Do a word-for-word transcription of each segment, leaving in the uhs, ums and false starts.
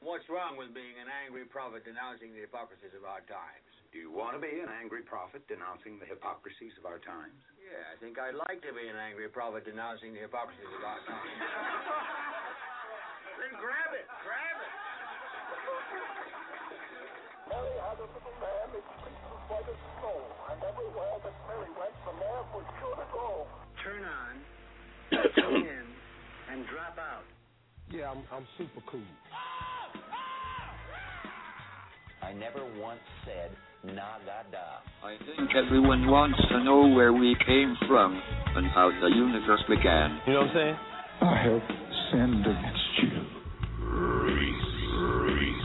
what's wrong with being an angry prophet denouncing the hypocrisies of our times? Do you want to be an angry prophet denouncing the hypocrisies of our times? Yeah, I think I'd like to be an angry prophet denouncing the hypocrisies of our times. Then grab it, grab it. Mary had a little lamb, its fleece was white as snow, and everywhere that Mary went, the lamb was sure to go. Turn on, tune in, and drop out. Yeah, I'm, I'm super cool. I never once said nagada. I think everyone wants to know where we came from and how the universe began. You know what I'm saying? I have sinned against you. Reese, Reese.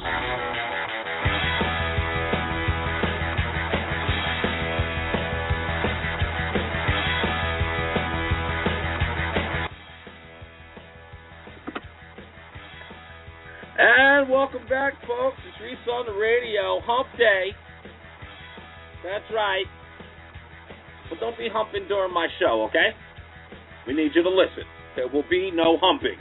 And welcome back, folks. It's Reese on the radio. Hump Day. That's right. But don't be humping during my show, okay? We need you to listen. There will be no humping.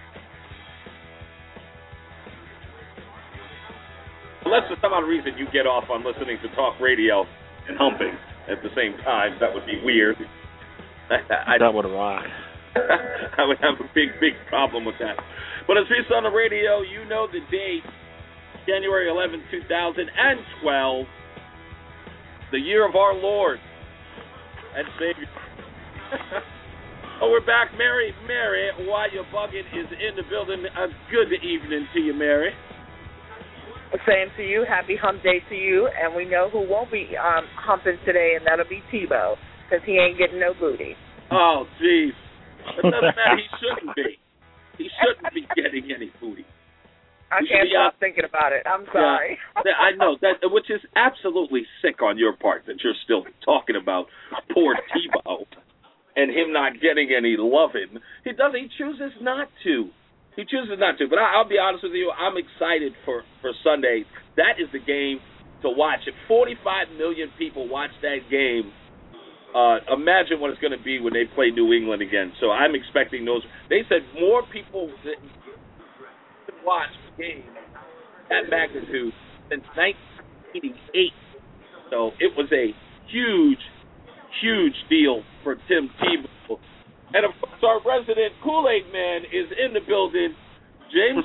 Unless for some odd reason you get off on listening to talk radio and humping at the same time. That would be weird. I, that would rock. I would have a big, big problem with that. But it's Reese on the radio. You know the date, January eleventh, two thousand twelve, the year of our Lord and Savior. Oh, we're back. Mary, Mary, while you're bugging is in the building. A good evening to you, Mary. Same to you. Happy hump day to you. And we know who won't be um, humping today, and that'll be Tebow, because he ain't getting no booty. Oh, jeez. It doesn't matter. He shouldn't be. He shouldn't be getting any booty. I he can't be, stop uh, thinking about it. I'm sorry. Yeah, I know, that, which is absolutely sick on your part that you're still talking about poor Tebow and him not getting any loving. He doesn't. He chooses not to. He chooses not to. But I, I'll be honest with you. I'm excited for, for Sunday. That is the game to watch. If forty-five million people watch that game, Uh, imagine what it's going to be when they play New England again. So I'm expecting those. They said more people watch the game at magnitude since nineteen eighty-eight. So it was a huge, huge deal for Tim Tebow. And, of course, our resident Kool-Aid man is in the building, James.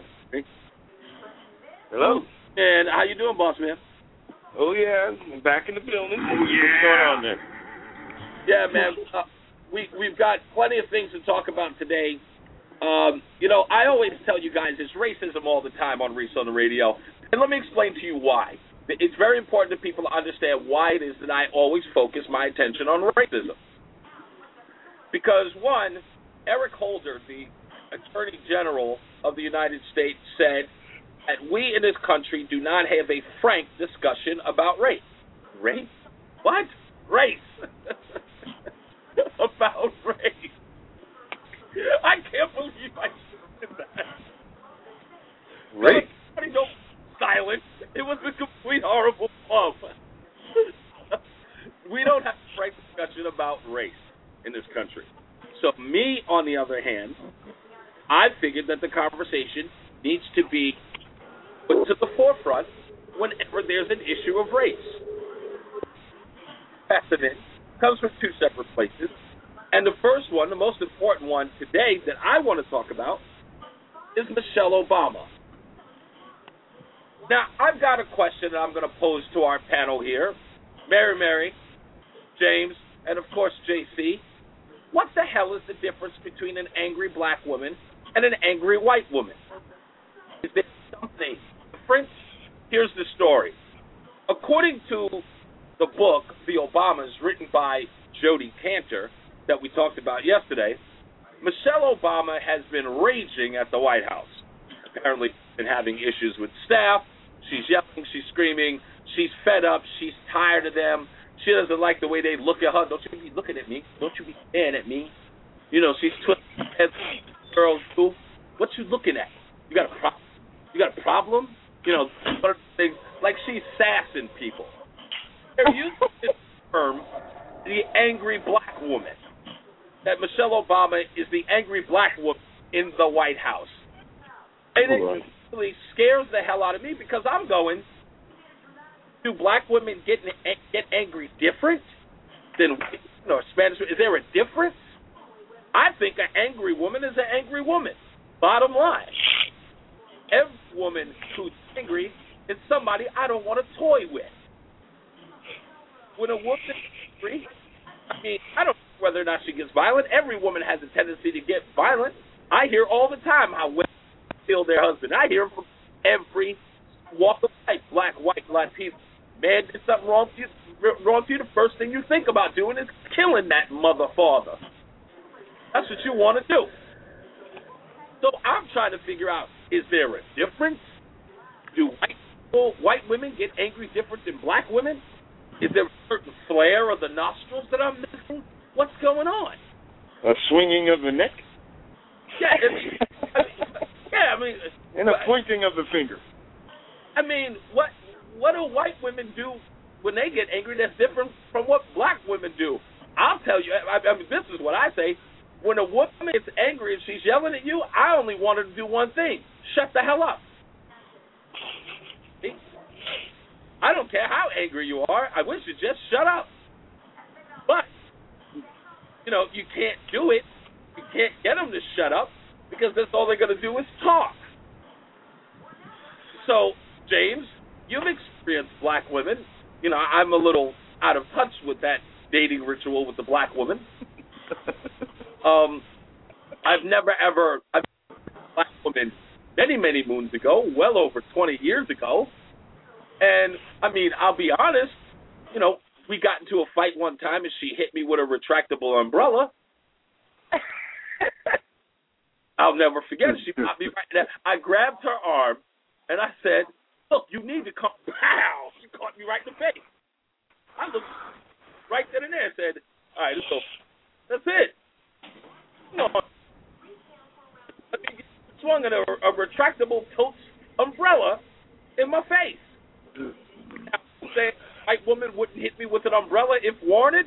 Hello. And how you doing, boss man? Oh, yeah. I'm back in the building. Oh, yeah. What's going on there? Yeah, man. Uh, we, we've got plenty of things to talk about today. Um, you know, I always tell you guys it's racism all the time on Reese on the radio. And let me explain to you why. It's very important that people understand why it is that I always focus my attention on racism. Because, one, Eric Holder, the Attorney General of the United States, said that we in this country do not have a frank discussion about race. Race? What? Race. About race. I can't believe I said that. Race? Everybody go silent. It was a complete horrible bump. We don't have a frank discussion about race in this country. So me, on the other hand, I figured that the conversation needs to be put to the forefront whenever there's an issue of race. Precedent comes from two separate places. And the first one, the most important one today that I want to talk about is Michelle Obama. Now, I've got a question that I'm going to pose to our panel here. Mary Mary, James, and of course J C. What the hell is the difference between an angry black woman and an angry white woman? Is there something different? Here's the story. According to the book, The Obamas, written by Jodi Kantor, that we talked about yesterday, Michelle Obama has been raging at the White House. Apparently been having issues with staff. She's yelling, she's screaming, she's fed up, she's tired of them. She doesn't like the way they look at her. Don't you be looking at me. Don't you be staring at me. You know, she's twisting her head. Girls, too. What you looking at? You got a problem? You got a problem? You know, one of the things, like she's sassing people. They're using this term, the angry black woman. That Michelle Obama is the angry black woman in the White House. And it really scares scares the hell out of me because I'm going, do black women get get angry different than you know, Spanish? Is there a difference? I think an angry woman is an angry woman. Bottom line. Every woman who's angry is somebody I don't want to toy with. When a woman is angry, I mean, I don't know whether or not she gets violent. Every woman has a tendency to get violent. I hear all the time how women kill their husband. I hear from every walk of life, black, white, Latino. Man did something wrong to you, wrong to you, the first thing you think about doing is killing that mother father. That's what you want to do. So I'm trying to figure out, is there a difference? Do white people, white women get angry different than black women? Is there a certain flare of the nostrils that I'm missing? What's going on? A swinging of the neck? Yeah, I mean, I mean, yeah, I mean, and a pointing of the finger. I mean, what what do white women do when they get angry that's different from what black women do? I'll tell you, I, I mean, this is what I say. When a woman is angry and she's yelling at you, I only want her to do one thing: shut the hell up. See? I don't care how angry you are. I wish you'd just shut up. But, you know, you can't do it. You can't get them to shut up because that's all they're going to do is talk. So, James, you've experienced black women. You know, I'm a little out of touch with that dating ritual with the black woman. um, I've never ever I've met a black woman many, many moons ago, well over twenty years ago. And, I mean, I'll be honest, you know, we got into a fight one time and she hit me with a retractable umbrella. I'll never forget it. She popped me right there. I grabbed her arm and I said, look, you need to come. Pow! She caught me right in the face. I looked right then and there and said, all right, so that's it. You know, I mean, swung at a, a retractable totes umbrella in my face. Now, saying a white woman wouldn't hit me with an umbrella if warranted?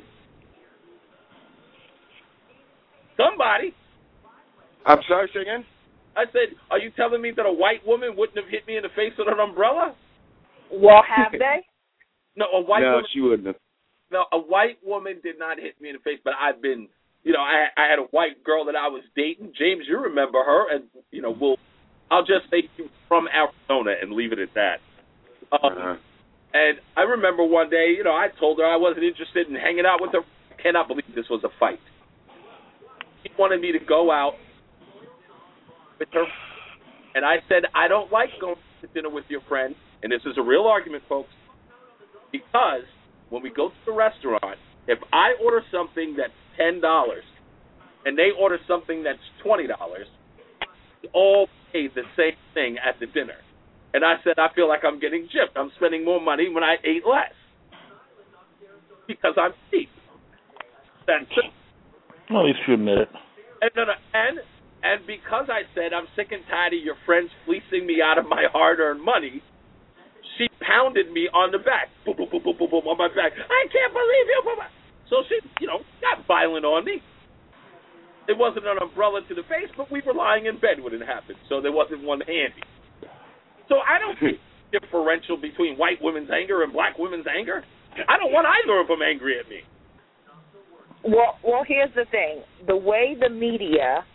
Somebody. I'm sorry, say again? I said, are you telling me that a white woman wouldn't have hit me in the face with an umbrella? Well, have they? No, a white no, woman. she wouldn't have. No, a white woman did not hit me in the face, but I've been, you know, I I had a white girl that I was dating. James, you remember her, and, you know, we'll, I'll just say she's from Arizona and leave it at that. Um, uh-huh. And I remember one day, you know, I told her I wasn't interested in hanging out with her. I cannot believe this was a fight. She wanted me to go out with her, and I said, I don't like going to dinner with your friend, and this is a real argument, folks, because when we go to the restaurant, if I order something that's ten dollars and they order something that's twenty dollars, we all pay the same thing at the dinner. And I said, I feel like I'm getting gypped. I'm spending more money when I ate less because I'm cheap. That's it. Well, at least you admit it. And, and, and because I said I'm sick and tired of your friends fleecing me out of my hard-earned money, she pounded me on the back, boom, boom, boom, boom, boom, boom, on my back. I can't believe you. So she, you know, got violent on me. It wasn't an umbrella to the face, but we were lying in bed when it happened, so there wasn't one handy. So I don't see a differential between white women's anger and black women's anger. I don't want either of them angry at me. Well, well, here's the thing. The way the media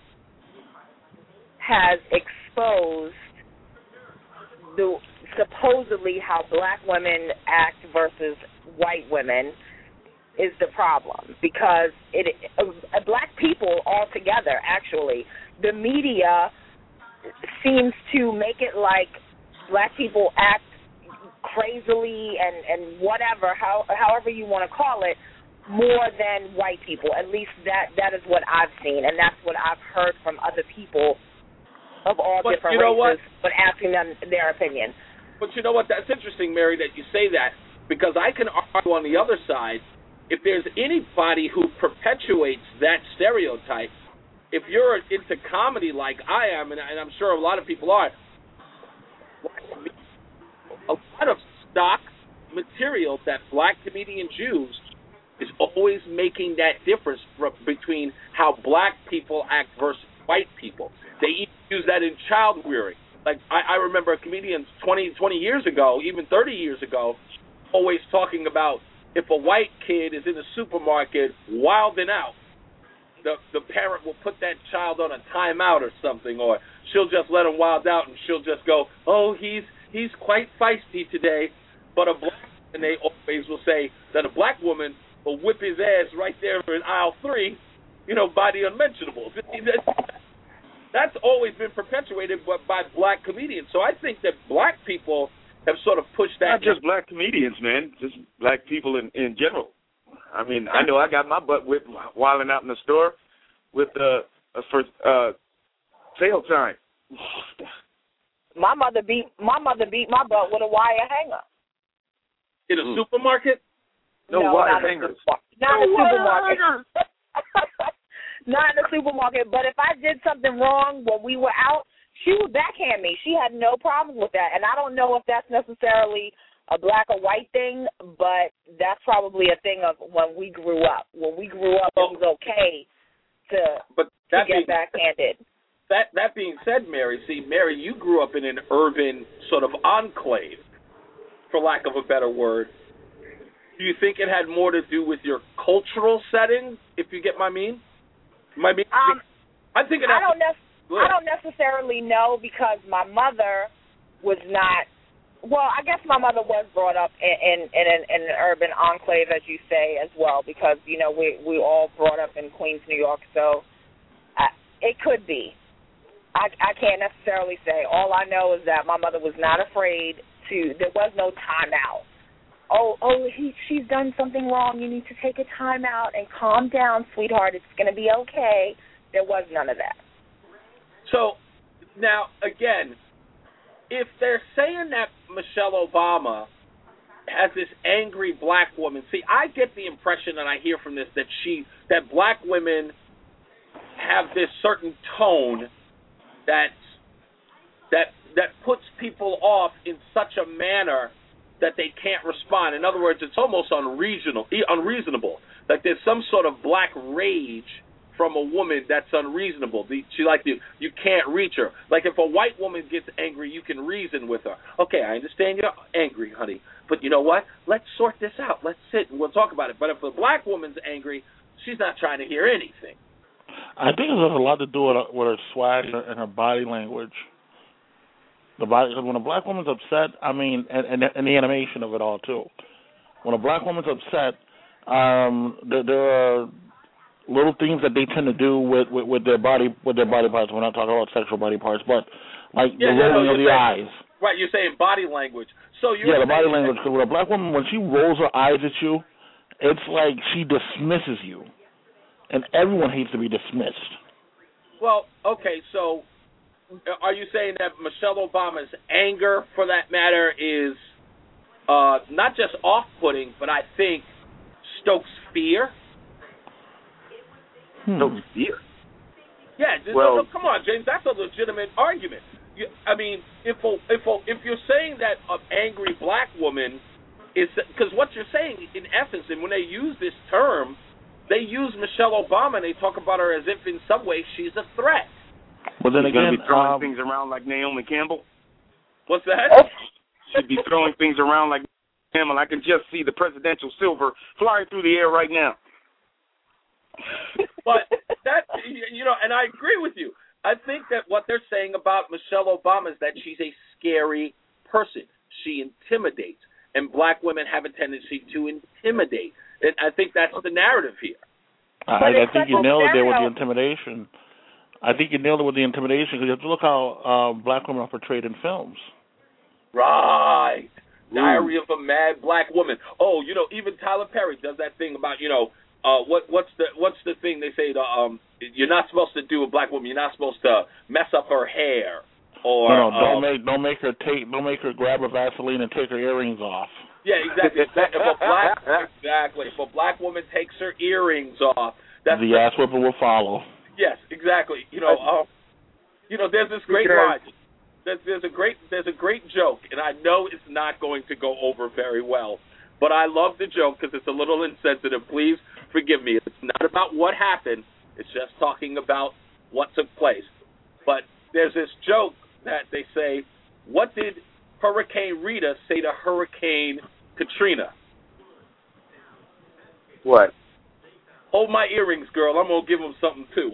has exposed the supposedly how black women act versus white women is the problem, because it uh, black people altogether, actually, the media seems to make it like black people act crazily and, and whatever, how, however you want to call it, more than white people. At least that, that is what I've seen, and that's what I've heard from other people of all but different you know races, what? but asking them their opinion. But you know what? That's interesting, Mary, that you say that, because I can argue on the other side, if there's anybody who perpetuates that stereotype, if you're into comedy like I am, and I'm sure a lot of people are, a lot of stock material that black comedians use is always making that difference between how black people act versus white people. They even use that in child rearing. like I, I remember comedians twenty, twenty years ago, even thirty years ago, always talking about if a white kid is in a supermarket wilding out, the the parent will put that child on a timeout or something, or she'll just let him wild out and she'll just go, oh, he's he's quite feisty today. But a black, and they always will say that a black woman will whip his ass right there in aisle three, you know, by the unmentionables. That's always been perpetuated by, by black comedians. So I think that black people have sort of pushed that. Not just black comedians, man. Just black people in, in general. I mean, I know I got my butt whipped wilding out in the store with uh, for uh, sale time. My mother beat my mother beat my butt with a wire hanger. In a mm. supermarket? No, no wire not hangers. A, not in a supermarket. Not in a supermarket. But if I did something wrong when we were out, she would backhand me. She had no problem with that. And I don't know if that's necessarily a black or white thing, but that's probably a thing of when we grew up. When we grew up, it was okay to, but to that get being, backhanded. That, that being said, Mary, see, Mary, you grew up in an urban sort of enclave, for lack of a better word. Do you think it had more to do with your cultural setting, if you get my mean? My mean? Um, I'm thinking I don't, nec- I don't necessarily know because my mother was not, well, I guess my mother was brought up in, in, in, an, in an urban enclave, as you say, as well, because, you know, we we all brought up in Queens, New York, so I, it could be. I, I can't necessarily say. All I know is that my mother was not afraid to, there was no timeout. Oh, oh, he, she's done something wrong. You need to take a time out and calm down, sweetheart. It's going to be okay. There was none of that. So, now, again, if they're saying that Michelle Obama has this angry black woman, see, I get the impression that I hear from this that she, that black women have this certain tone that that that puts people off in such a manner that they can't respond. In other words, it's almost unreasonable. Unreasonable. Like there's some sort of black rage from a woman that's unreasonable. She like you, you can't reach her. Like if a white woman gets angry, you can reason with her. Okay, I understand you're angry, honey, but you know what? Let's sort this out. Let's sit and we'll talk about it. But if a black woman's angry, she's not trying to hear anything. I think it has a lot to do with her, with her swag and her body language. The body, when a black woman's upset, I mean, and, and, and the animation of it all too. When a black woman's upset, um, there, there are little things that they tend to do with, with, with their body with their body parts. We're not talking about sexual body parts, but like yeah, the yeah, rolling no, of the saying, eyes. Right, you're saying body language. So you're yeah, the body saying, language. Because with a black woman, when she rolls her eyes at you, it's like she dismisses you, and everyone hates to be dismissed. Well, okay, so are you saying that Michelle Obama's anger, for that matter, is uh, not just off-putting, but I think stokes fear? Hmm. Stokes fear? Yeah, well, no, no, come on, James, that's a legitimate argument. You, I mean, if a, if a, if you're saying that an angry black woman is, because what you're saying, in essence, and when they use this term, they use Michelle Obama and they talk about her as if in some way she's a threat. But then She's again, going to be throwing um, things around like Naomi Campbell. What's that? She'd be throwing things around like Naomi Campbell. I can just see the presidential silver flying through the air right now. But that, you know, and I agree with you. I think that what they're saying about Michelle Obama is that she's a scary person. She intimidates, and black women have a tendency to intimidate. And I think that's the narrative here. I, I think you nailed it there with the intimidation. I think you nailed it with the intimidation because you have to look how uh, black women are portrayed in films. Right. Ooh. Diary of a Mad Black Woman. Oh, you know, even Tyler Perry does that thing about, you know, uh, what what's the what's the thing they say? The, um, you're not supposed to do a black woman. You're not supposed to mess up her hair. Or no, no, don't um, make don't make her take don't make her grab her Vaseline and take her earrings off. Yeah, exactly. If a black exactly if a black woman takes her earrings off, that's the ass whipper will follow. Yes, exactly. You know, uh, you know, there's this great line. There's, there's a great there's a great joke, and I know it's not going to go over very well, but I love the joke because it's a little insensitive. Please forgive me. It's not about what happened. It's just talking about what took place. But there's this joke that, they say, what did Hurricane Rita say to Hurricane Katrina? What? Hold my earrings, girl. I'm going to give them something, too.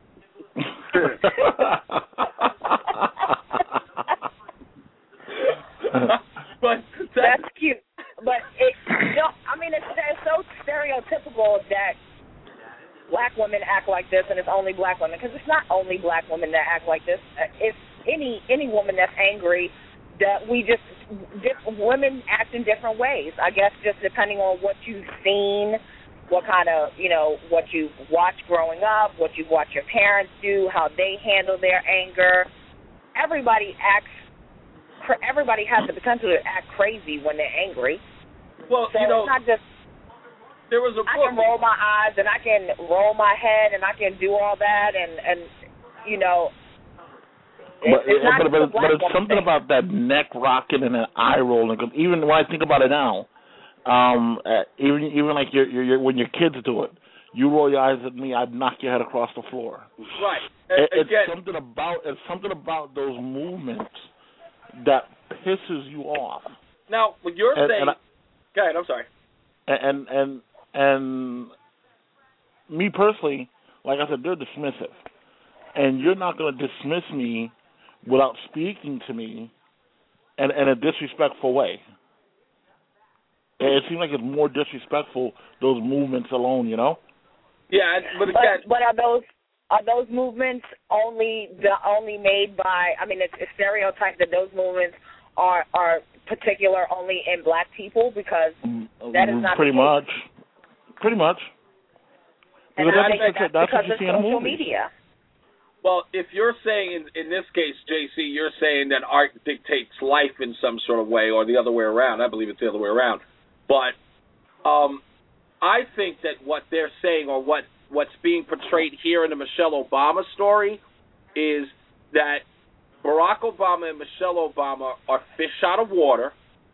But that's, that's cute. But it, you know, I mean, it's, it's so stereotypical that black women act like this, and it's only black women, because it's not only black women that act like this. It's any any woman that's angry. That we just different women act in different ways. I guess just depending on what you've seen, what kind of you know what you've watched growing up, what you've watched your parents do, how they handle their anger. Everybody acts. Everybody has the potential to act crazy when they're angry. Well, so you know, it's not just. There was a book. I can roll my eyes and I can roll my head and I can do all that and and you know. But, it's, but, but, but it's something thing. about that neck rocking and that eye rolling. Cause even when I think about it now, um, uh, even even like your, your, your when your kids do it, you roll your eyes at me, I'd knock your head across the floor. Right. It, it's Again, something about it's something about those movements that pisses you off. Now, when you're and, saying, and I, go ahead. I'm sorry. And and and me personally, like I said, they're dismissive, and you're not going to dismiss me without speaking to me in, in a disrespectful way. It seems like it's more disrespectful, those movements alone, you know? Yeah, but again... But, but are those are those movements only the only made by, I mean, it's a stereotype that those movements are, are particular only in black people? Because that is not Pretty the case. much. Pretty much. And because I think that's, that's that's because what you of see in social movies. media. Well, if you're saying, in, in this case, J C, you're saying that art dictates life in some sort of way, or the other way around. I believe it's the other way around. But um, I think that what they're saying, or what, what's being portrayed here in the Michelle Obama story, is that Barack Obama and Michelle Obama are fish out of water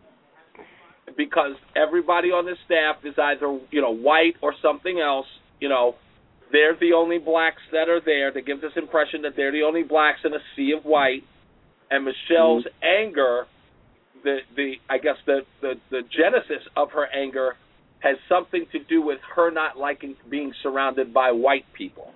because everybody on the staff is either, you know, white or something else, you know. They're the only blacks that are there. They give this impression that they're the only blacks in a sea of white. And Michelle's mm-hmm. anger, the the I guess the, the, the genesis of her anger has something to do with her not liking being surrounded by white people.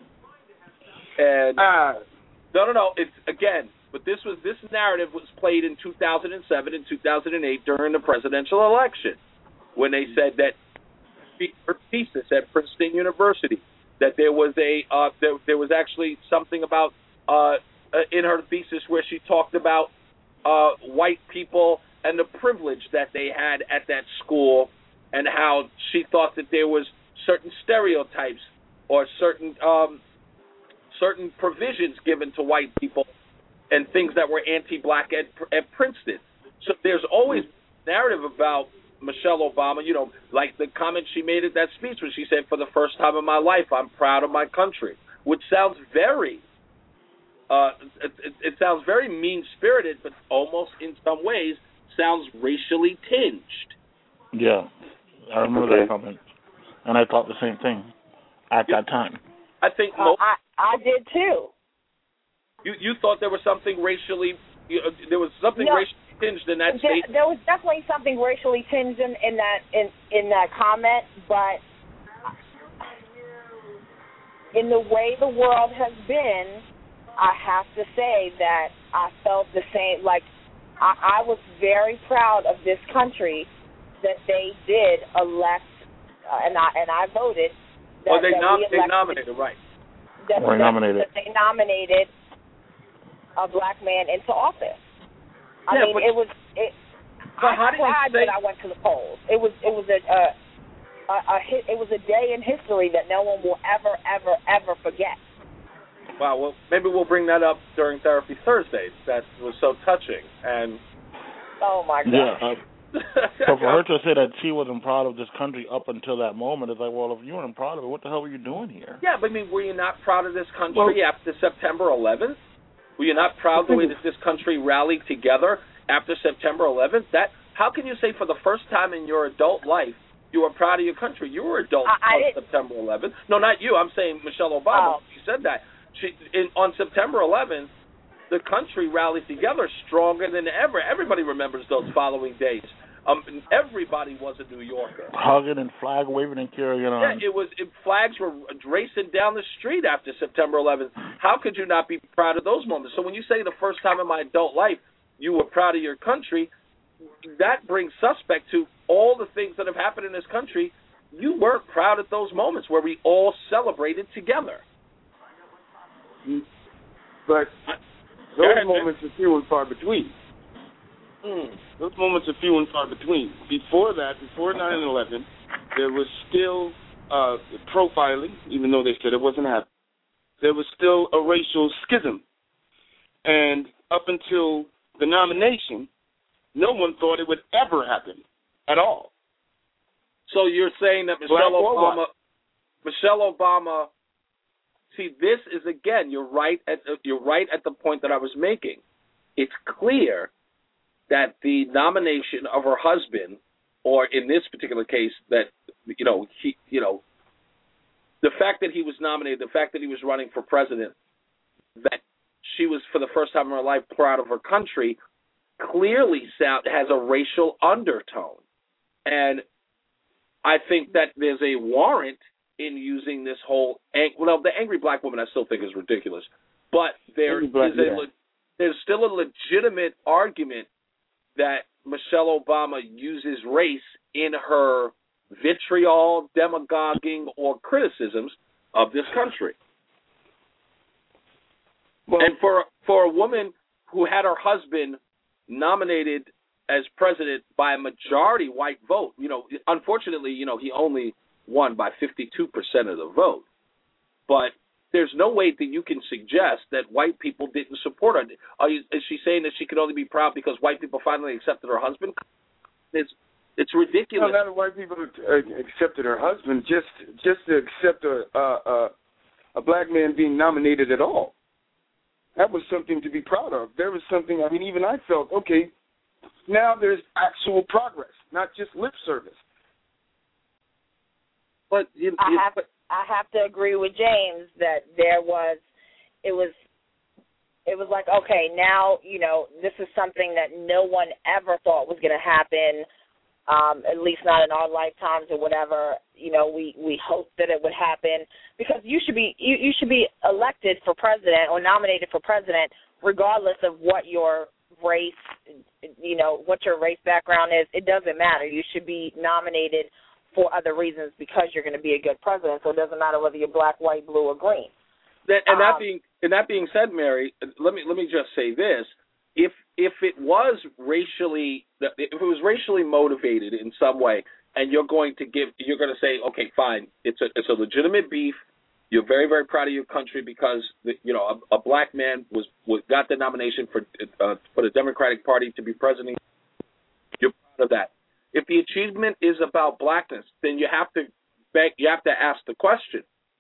And uh, no, no, no. It's again, but this was this narrative was played in two thousand seven and two thousand eight during the presidential election, when they said that her thesis at Princeton University. That there was a uh, there, there was actually something about uh, in her thesis where she talked about uh, white people and the privilege that they had at that school, and how she thought that there was certain stereotypes or certain um, certain provisions given to white people and things that were anti-black at, at Princeton. So there's always narrative about Michelle Obama, you know, like the comment she made at that speech when she said, for the first time in my life, I'm proud of my country, which sounds very, uh, it, it, it sounds very mean-spirited, but almost in some ways sounds racially tinged. Yeah, I remember that comment, and I thought the same thing at yeah. that time. I think uh, most, I, I did too. You you thought there was something racially, you, uh, there was something no. racially tinged in that there, statement? there was definitely something racially tinged in, in that in, in that comment, but in the way the world has been, I have to say that I felt the same. Like I, I was very proud of this country that they did elect, uh, and I and I voted. That, well, they, that nom- we they nominated, right? That, or that, nominated. that they nominated a black man into office. I yeah, mean, but, it was. It, but I how cried did you say, when I went to the polls. It was. It was a. a, a, a hit, it was a day in history that no one will ever, ever, ever forget. Wow. Well, maybe we'll bring that up during Therapy Thursdays. That was so touching. And oh my God. Yeah. Uh, so for her to say that she wasn't proud of this country up until that moment, it's like, well, if you weren't proud of it, what the hell were you doing here? Yeah, but I mean, were you not proud of this country well, after September eleventh? Were you not proud the way that this country rallied together after September eleventh? That how can you say for the first time in your adult life you were proud of your country? You were adult I, I on September eleventh. No, not you. I'm saying Michelle Obama. Oh. She said that. She in, on September eleventh, the country rallied together stronger than ever. Everybody remembers those following days. Um, everybody was a New Yorker. Hugging and flag waving and carrying on. Yeah, it was. It, flags were racing down the street after September eleventh. How could you not be proud of those moments? So when you say the first time in my adult life you were proud of your country, that brings suspect to all the things that have happened in this country. You weren't proud at those moments where we all celebrated together. But those ahead, moments are few and far between. Mm. Those moments are few and far between. Before that, before nine eleven, there was still uh, profiling, even though they said it wasn't happening. There was still a racial schism. And up until the nomination, no one thought it would ever happen at all. So you're saying that Michelle Obama, Michelle Obama, see, this is, again, you're right at you're right at the point that I was making. It's clear that the nomination of her husband, or in this particular case, that you know he, you know, the fact that he was nominated, the fact that he was running for president, that she was for the first time in her life proud of her country, clearly sound has a racial undertone, and I think that there's a warrant in using this whole ang- well, the angry black woman I still think is ridiculous, but there black, is a yeah. le- there's still a legitimate argument that Michelle Obama uses race in her vitriol, demagoguing, or criticisms of this country. Well, and for for a woman who had her husband nominated as president by a majority white vote, you know, unfortunately, you know, he only won by fifty-two percent of the vote. But there's no way that you can suggest that white people didn't support her. Are you, is she saying that she could only be proud because white people finally accepted her husband? It's it's ridiculous. No, not that white people accepted her husband, just just to accept a, a, a black man being nominated at all. That was something to be proud of. There was something, I mean, even I felt, okay, now there's actual progress, not just lip service. But you, you, I have but, I have to agree with James that there was it was it was like, okay, now, you know, this is something that no one ever thought was going to happen, um, at least not in our lifetimes or whatever. You know, we, we hoped that it would happen because you should be you, you should be elected for president or nominated for president regardless of what your race, you know, what your race background is. It doesn't matter. You should be nominated for other reasons because you're going to be a good president. So it doesn't matter whether you're black, white, blue, or green. That, and that um, being and that being said, Mary, let me let me just say this: if if it was racially if it was racially motivated in some way, and you're going to give you're going to say, okay, fine, it's a it's a legitimate beef. You're very very proud of your country because you know a, a black man was, was got the nomination for uh, for the Democratic Party to be president. You're proud of that. If the achievement is about blackness, then you have to beg, you have to ask the question: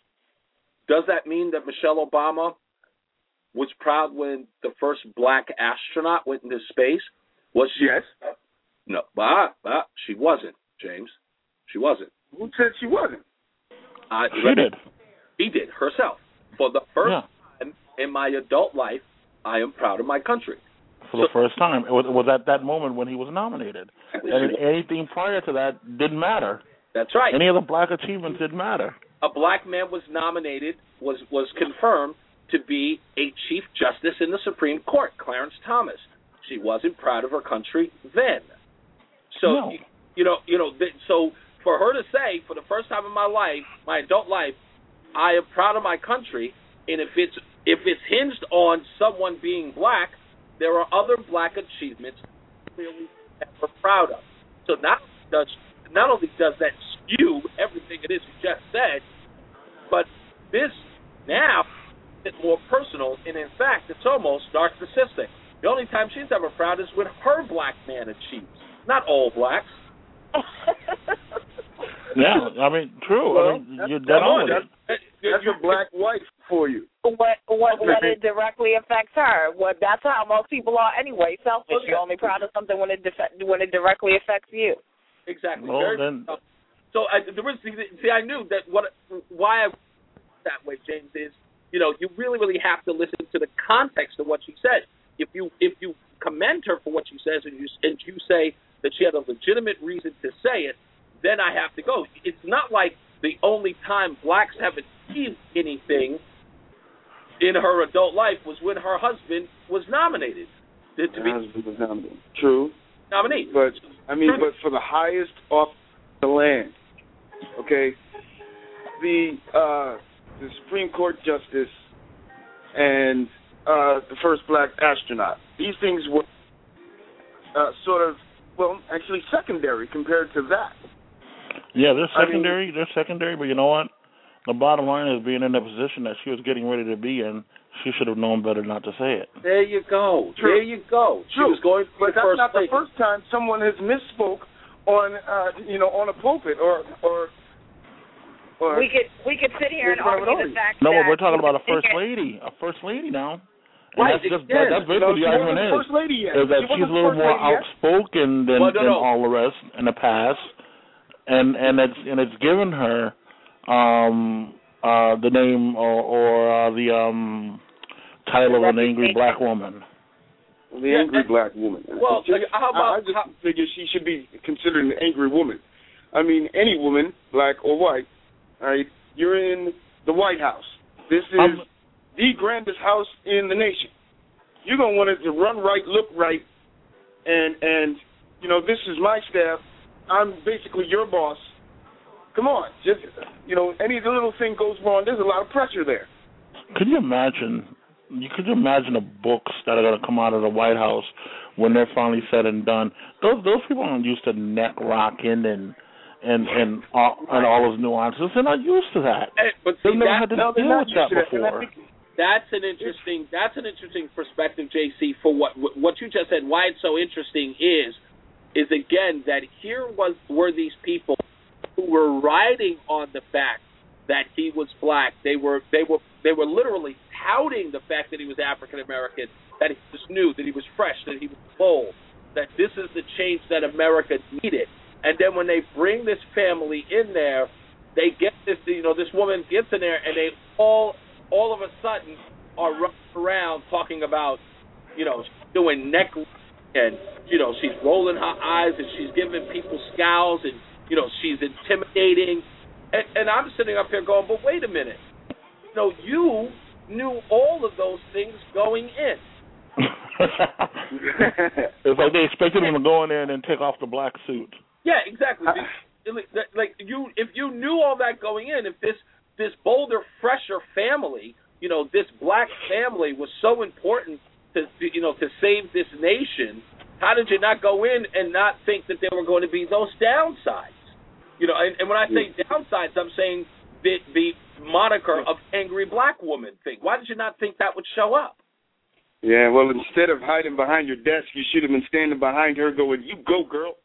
does that mean that Michelle Obama was proud when the first black astronaut went into space? Was she? Yes. No, but, but she wasn't, James. She wasn't. Who said she wasn't? Uh, she did. She did herself. For the first yeah. time in my adult life, I am proud of my country. For the so, first time. It was, it was at that moment when he was nominated. And anything prior to that didn't matter. That's right. Any of the black achievements didn't matter. A black man was nominated, was, was confirmed to be a Chief Justice in the Supreme Court, Clarence Thomas. She wasn't proud of her country then. So, no. you, you know, you know. So for her to say, for the first time in my life, my adult life, I am proud of my country, and if it's if it's hinged on someone being black, there are other black achievements clearly that we're proud of. So not does not only does that skew everything it is you just said, but this now is more personal, and in fact, it's almost narcissistic. The only time she's ever proud is when her black man achieves, not all blacks. Yeah, I mean, true. Well, I mean, you're dead on with it. That's, that's a black wife for you. What what when it directly affects her? What that's how most people are anyway. Selfish. Okay. You're only proud of something when it def- when it directly affects you. Exactly. Well, Very, then... So I, there was, see, I knew that what why I that way, James, is you know, you really, really have to listen to the context of what she said. If you if you commend her for what she says and you and you say that she had a legitimate reason to say it, then I have to go. It's not like the only time blacks have achieved anything in her adult life was when her husband was nominated. To, to her be husband was nominated. True. Nominee. But, I mean, True. but for the highest office in the land, okay, the, uh, the Supreme Court Justice and uh, the first black astronaut, these things were uh, sort of, well, actually secondary compared to that. Yeah, they're I secondary. mean, they're secondary, but you know what? The bottom line is being in the position that she was getting ready to be in, she should have known better not to say it. There you go. True. There you go. She True. was going for but the that's first not lady. the first time someone has misspoke on, uh, you know, on a pulpit or or. or We could we could sit here and argue the fact no, that but we're talking about a you first think it- lady, a first lady now. And Right, that's just yes. that, that's basically No, the she argument wasn't is, the first lady yet. is that She she's wasn't a little the first more lady yet. outspoken than, Well, no, than no. all the rest in the past, and and it's and it's given her um uh the name or, or uh, the um title of an angry black woman. The Yeah, angry and- black woman. well, Just- how I, I about- just how- figure she should be considered an angry woman. I mean, any woman, black or white, all right, you're in the White House. This is Um, the grandest house in the nation. You're going to want it to run right, look right, and, and you know, this is my staff. I'm basically your boss. Come on. Just, you know, any little thing goes wrong, there's a lot of pressure there. Could you imagine? You could you imagine the books that are going to come out of the White House when they're finally said and done? Those those people aren't used to neck rocking and and and all, and all those nuances. They're not used to that. Hey, but see, They've never that, had to no, they're deal not with that used to that. And I before. think- That's an interesting. That's an interesting perspective, J C. For what what you just said, why it's so interesting is, is again that here was were these people who were riding on the fact that he was black. They were they were they were literally touting the fact that he was African American, that he was new, that he was fresh, that he was bold, that this is the change that America needed. And then when they bring this family in there, they get this. You know, this woman gets in there, and they all. all of a sudden are running around talking about, you know, doing neck and, you know, she's rolling her eyes and she's giving people scowls and, you know, she's intimidating. And, and I'm sitting up here going, but wait a minute. You know, you knew all of those things going in. It's like they expected him to go in there and then take off the black suit. Yeah, exactly. Like, you, if you knew all that going in, if this this bolder, fresher family, you know, this black family was so important to, you know, to save this nation, how did you not go in and not think that there were going to be those downsides? You know, and, and when I say downsides, I'm saying the, the moniker of angry black woman thing. Why did you not think that would show up? Yeah, well, instead of hiding behind your desk, you should have been standing behind her going, you go, girl.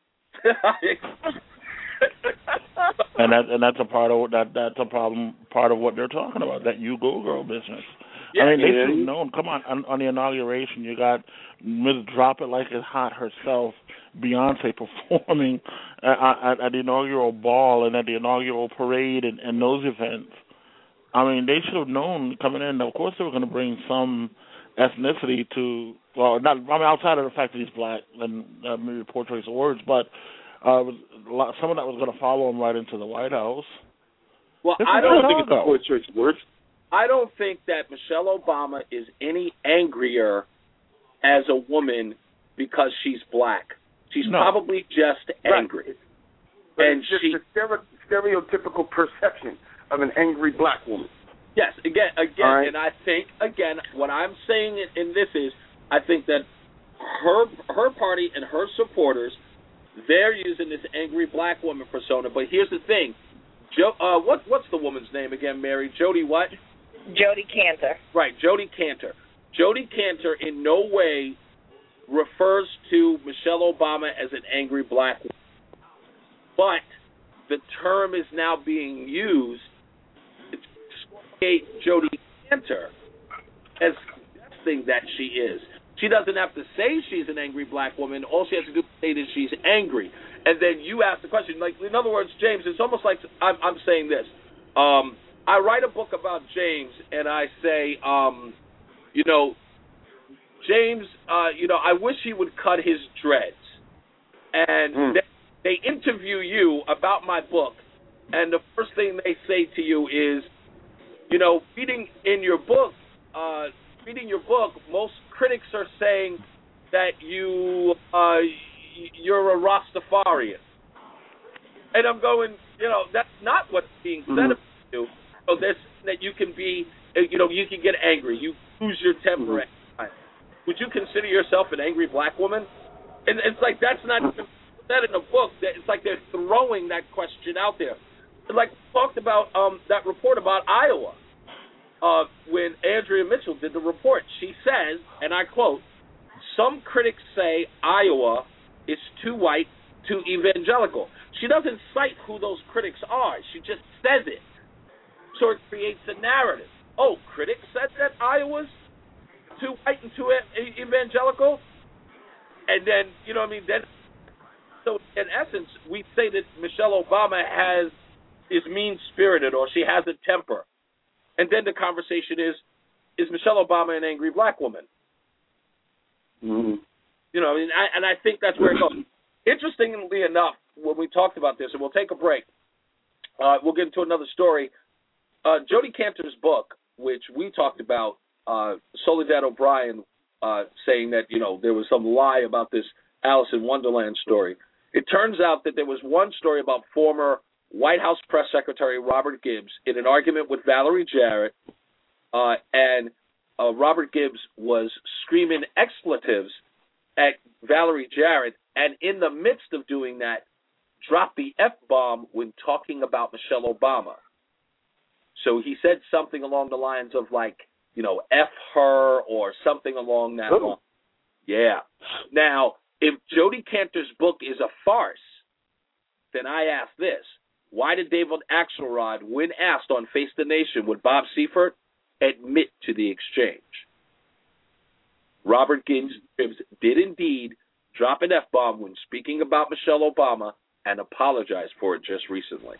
and that and that's a part of that that's a problem part of what they're talking about, that you go girl business. Yeah, I mean, they yeah. should have known. Come on, on, on the inauguration, you got Miz Drop It Like It's Hot herself, Beyonce, performing at, at, at the inaugural ball and at the inaugural parade and, and those events. I mean, they should have known coming in. Of course, they were going to bring some ethnicity to, well, not I mean, outside of the fact that he's black and uh, maybe poor choice of words, but uh, a lot, some of that was going to follow him right into the White House. Well, This I is don't Chicago. think it's a poor choice of words. I don't think that Michelle Obama is any angrier as a woman because she's black. She's No. probably just angry. But And it's just she, a stere- stereotypical perception of an angry black woman. yes, again, again, All right. and I think, again, what I'm saying in, in this is, I think that her her party and her supporters, they're using this angry black woman persona. But here's the thing, Jo, uh, what what's the woman's name again, Mary? Jody what? Jody Cantor. Right, Jody Cantor. Jody Cantor in no way refers to Michelle Obama as an angry black woman. But the term is now being used to associate Jody Cantor as suggesting that she is. She doesn't have to say she's an angry black woman. All she has to do is say that she's angry. And then you ask the question. Like, in other words, James, it's almost like I'm, I'm saying this. Um, I write a book about James, and I say, um, you know, James, uh, you know, I wish he would cut his dreads. And mm. they, they interview you about my book, and the first thing they say to you is, you know, reading in your book, uh, reading your book, most critics are saying that you, uh, you're a Rastafarian. And I'm going, you know, that's not what's being said mm-hmm. about you. So this, that you can be, you know, you can get angry. You lose your temper. Mm-hmm. Would you consider yourself an angry black woman? And it's like that's not even said in a book. It's like they're throwing that question out there. Like we talked about um, that report about Iowa uh, when Andrea Mitchell did the report. She says, and I quote, "Some critics say Iowa is too white, too evangelical." She doesn't cite who those critics are. She just says it. So it creates a narrative. Oh, critics said that Iowa's too white and too evangelical? And then, you know what I mean? Then, so in essence, we say that Michelle Obama has is mean-spirited or she has a temper. And then the conversation is, is Michelle Obama an angry black woman? Mm-hmm. You know, I mean, I, and I think that's where it goes. Interestingly enough, when we talked about this, and we'll take a break, uh, we'll get into another story. Uh, Jodi Kantor's book, which we talked about, uh, Soledad O'Brien uh, saying that, you know, there was some lie about this Alice in Wonderland story. It turns out that there was one story about former White House Press Secretary Robert Gibbs in an argument with Valerie Jarrett, uh, and uh, Robert Gibbs was screaming expletives at Valerie Jarrett, and in the midst of doing that, dropped the F-bomb when talking about Michelle Obama. So he said something along the lines of, like, you know, F her or something along that line. Yeah. Now, if Jodi Kantor's book is a farce, then I ask this. Why did David Axelrod, when asked on Face the Nation with Bob Seifert, admit to the exchange? Robert Gibbs did indeed drop an F-bomb when speaking about Michelle Obama and apologized for it just recently.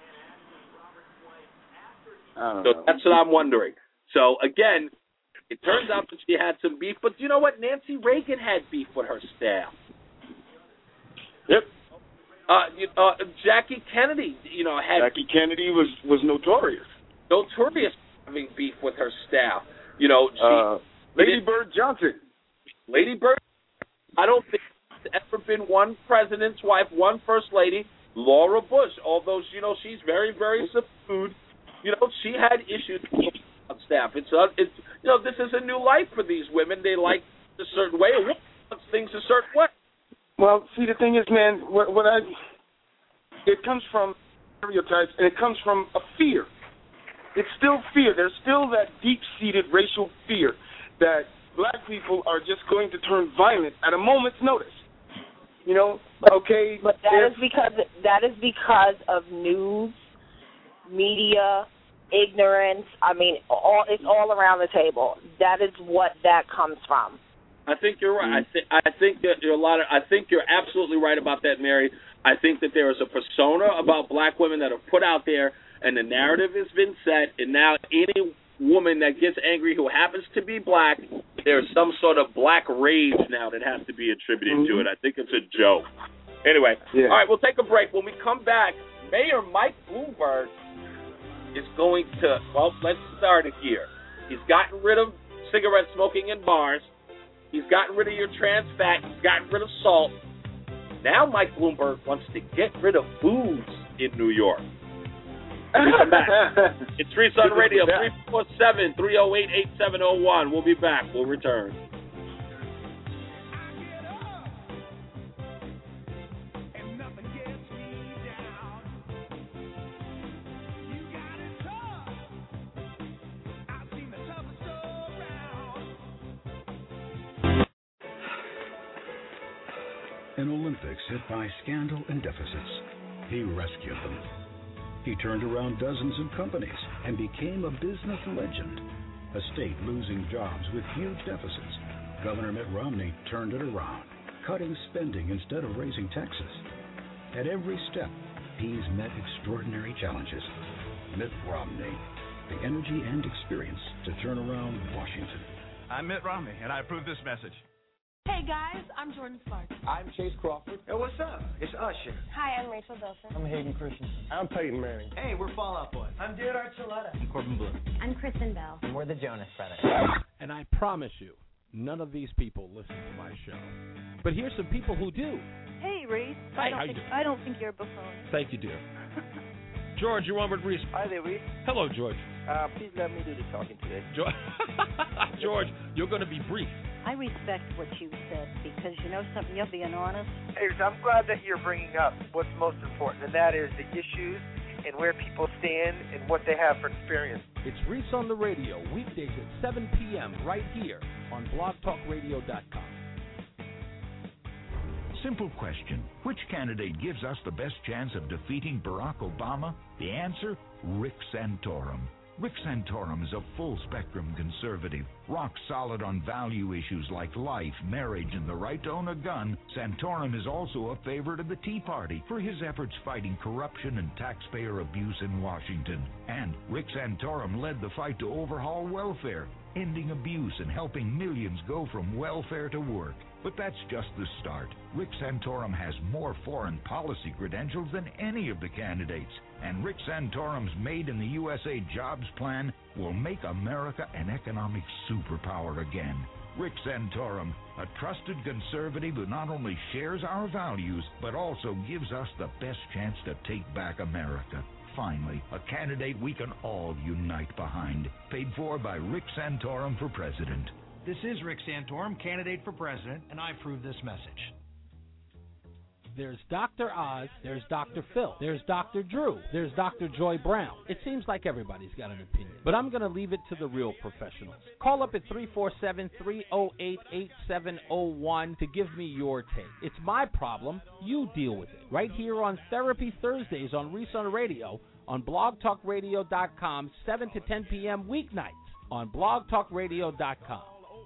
So know. that's what I'm wondering. So, again, it turns out that she had some beef, but you know what? Nancy Reagan had beef with her staff. Yep. Uh, you, uh, Jackie Kennedy, you know, had Jackie Kennedy was, was notorious. Notorious for having beef with her staff. You know, she, uh, Lady Bird Johnson. Lady Bird. I don't think there's ever been one president's wife, one first lady, Laura Bush, although, you know, she's very, very subdued. You know, she had issues on staff. It's, uh, it's, you know, this is a new life for these women. They like a certain way, or wants things a certain way. Well, see, the thing is, man, what, what I, it comes from stereotypes, and it comes from a fear. It's still fear. There's still that deep-seated racial fear that black people are just going to turn violent at a moment's notice. You know, but, okay. But that is because that is because of news, media, ignorance. I mean, all it's all around the table. That is what that comes from. I think you're right. I think I think that you're a lot of. I think you're absolutely right about that, Mary. I think that there is a persona about black women that are put out there, and the narrative has been set. And now, any woman that gets angry who happens to be black, there's some sort of black rage now that has to be attributed mm-hmm. to it. I think it's a joke. Anyway, yeah. All right, we'll take a break. When we come back, Mayor Mike Bloomberg is going to. Well, let's start it here. He's gotten rid of cigarette smoking in bars. He's gotten rid of your trans fat. He's gotten rid of salt. Now Mike Bloomberg wants to get rid of booze in New York. Come back. It's Free Sun Radio, three four seven, three oh eight, eight seven oh one. We'll be back. We'll return. An Olympics hit by scandal and deficits, he rescued them. He turned around dozens of companies and became a business legend. A state losing jobs with huge deficits. Governor Mitt Romney turned it around, cutting spending instead of raising taxes. At every step, he's met extraordinary challenges. Mitt Romney, the energy and experience to turn around Washington. I'm Mitt Romney, and I approve this message. Hey guys, I'm Jordan Sparks. I'm Chase Crawford. Hey, what's up? It's Usher. Hi, I'm Rachel Bilson. I'm Hayden Christensen. I'm Peyton Manning. Hey, we're Fall Out Boy. I'm Jared Archuleta. I'm Corbin Blue. I'm Kristen Bell. And we're the Jonas Brothers. And I promise you, none of these people listen to my show. But here's some people who do. Hey, Reese. Hi, I don't how think, you doing? I don't think you're a buffoon. Thank you, dear. George, you're on with Reese. Hi there, Reese. Hello, George. Uh, please let me do the talking today. George, George, you're going to be brief. I respect what you said because you know something, you're being honest. Hey, Reese, I'm glad that you're bringing up what's most important, and that is the issues and where people stand and what they have for experience. It's Reese on the Radio, weekdays at seven p.m. right here on blog talk radio dot com. Simple question. Which candidate gives us the best chance of defeating Barack Obama? The answer? Rick Santorum. Rick Santorum is a full-spectrum conservative, rock-solid on value issues like life, marriage, and the right to own a gun. Santorum is also a favorite of the Tea Party for his efforts fighting corruption and taxpayer abuse in Washington. And Rick Santorum led the fight to overhaul welfare, ending abuse and helping millions go from welfare to work. But that's just the start. Rick Santorum has more foreign policy credentials than any of the candidates. And Rick Santorum's Made in the U S A jobs plan will make America an economic superpower again. Rick Santorum, a trusted conservative who not only shares our values, but also gives us the best chance to take back America. Finally, a candidate we can all unite behind. Paid for by Rick Santorum for president. This is Rick Santorum, candidate for president, and I approve this message. There's Doctor Oz, there's Doctor Phil, there's Doctor Drew, there's Doctor Joy Brown. It seems like everybody's got an opinion, but I'm going to leave it to the real professionals. Call up at three four seven, three oh eight, eight seven oh one to give me your take. It's my problem, you deal with it. Right here on Therapy Thursdays on Reese on the Radio on blog talk radio dot com, seven to ten p.m. weeknights on blog talk radio dot com.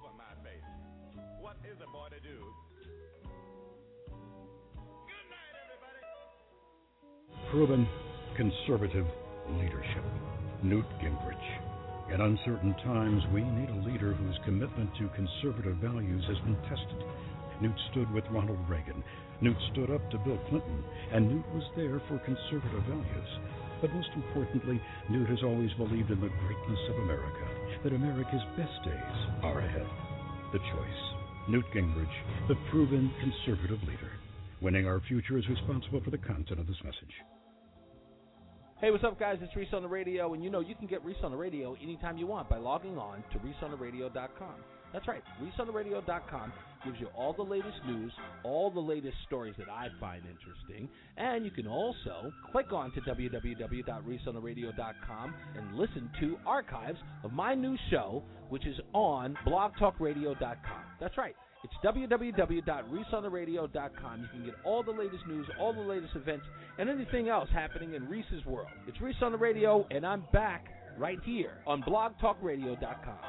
Proven conservative leadership. Newt Gingrich. In uncertain times, we need a leader whose commitment to conservative values has been tested. Newt stood with Ronald Reagan. Newt stood up to Bill Clinton. And Newt was there for conservative values. But most importantly, Newt has always believed in the greatness of America, that America's best days are ahead. The choice. Newt Gingrich, the proven conservative leader. Winning our future is responsible for the content of this message. Hey, what's up, guys? It's Reese on the Radio, and you know you can get Reese on the Radio anytime you want by logging on to reese on the radio dot com. That's right, reese on the radio dot com gives you all the latest news, all the latest stories that I find interesting, and you can also click on to w w w dot reese on the radio dot com and listen to archives of my new show, which is on blog talk radio dot com. That's right. It's w w w dot reese on the radio dot com. You can get all the latest news, all the latest events, and anything else happening in Reese's world. It's Reese on the Radio, and I'm back right here on blog talk radio dot com.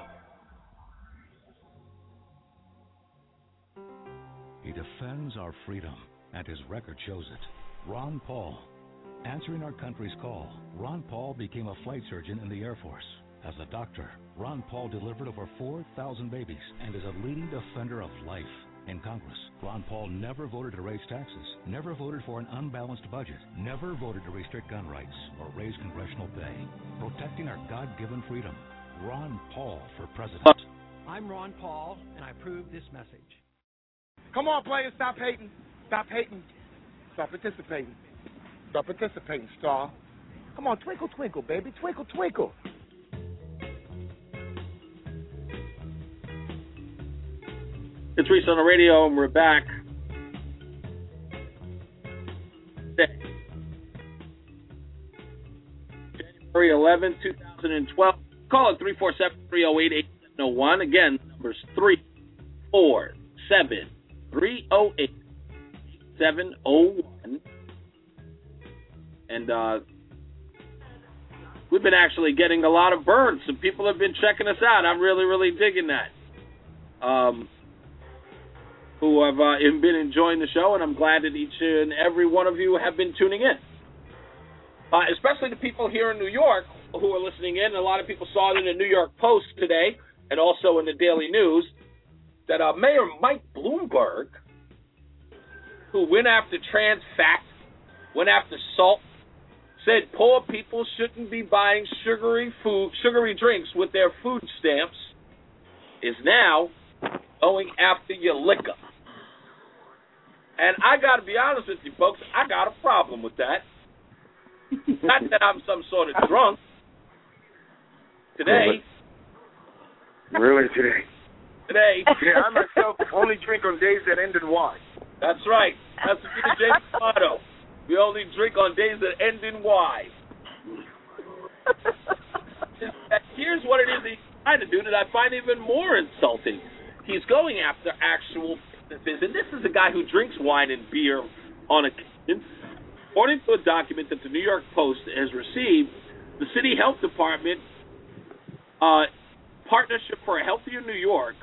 He defends our freedom, and his record shows it. Ron Paul. Answering our country's call, Ron Paul became a flight surgeon in the Air Force. As a doctor, Ron Paul delivered over four thousand babies and is a leading defender of life. In Congress, Ron Paul never voted to raise taxes, never voted for an unbalanced budget, never voted to restrict gun rights or raise congressional pay. Protecting our God-given freedom. Ron Paul for president. I'm Ron Paul, and I approve this message. Come on, players, stop hating. Stop hating. Stop participating. Stop participating, Star. Come on, twinkle, twinkle, baby. Twinkle, twinkle. It's Reese on the Radio, and we're back. January eleventh, twenty twelve. Call it three four seven, three oh eight, eight seven oh one. Again, number's three four seven, three oh eight, eight seven oh one. And uh, we've been actually getting a lot of burns. Some people have been checking us out. I'm really, really digging that. Um... who have uh, been enjoying the show, and I'm glad that each and every one of you have been tuning in. Uh, especially the people here in New York who are listening in, and a lot of people saw it in the New York Post today and also in the Daily News, that uh, Mayor Mike Bloomberg, who went after trans fat, went after salt, said poor people shouldn't be buying sugary food, sugary drinks with their food stamps, is now going after your liquor. And I got to be honest with you, folks, I got a problem with that. Not that I'm some sort of drunk. Today. Really, today? Today. Yeah, I myself only drink on days that end in Y. That's right. That's the Peter James motto. We only drink on days that end in Y. Here's what it is he's trying to do that I find even more insulting. He's going after actual businesses, and this is a guy who drinks wine and beer on occasion. According to a document that the New York Post has received, the City Health Department uh, Partnership for a Healthier New York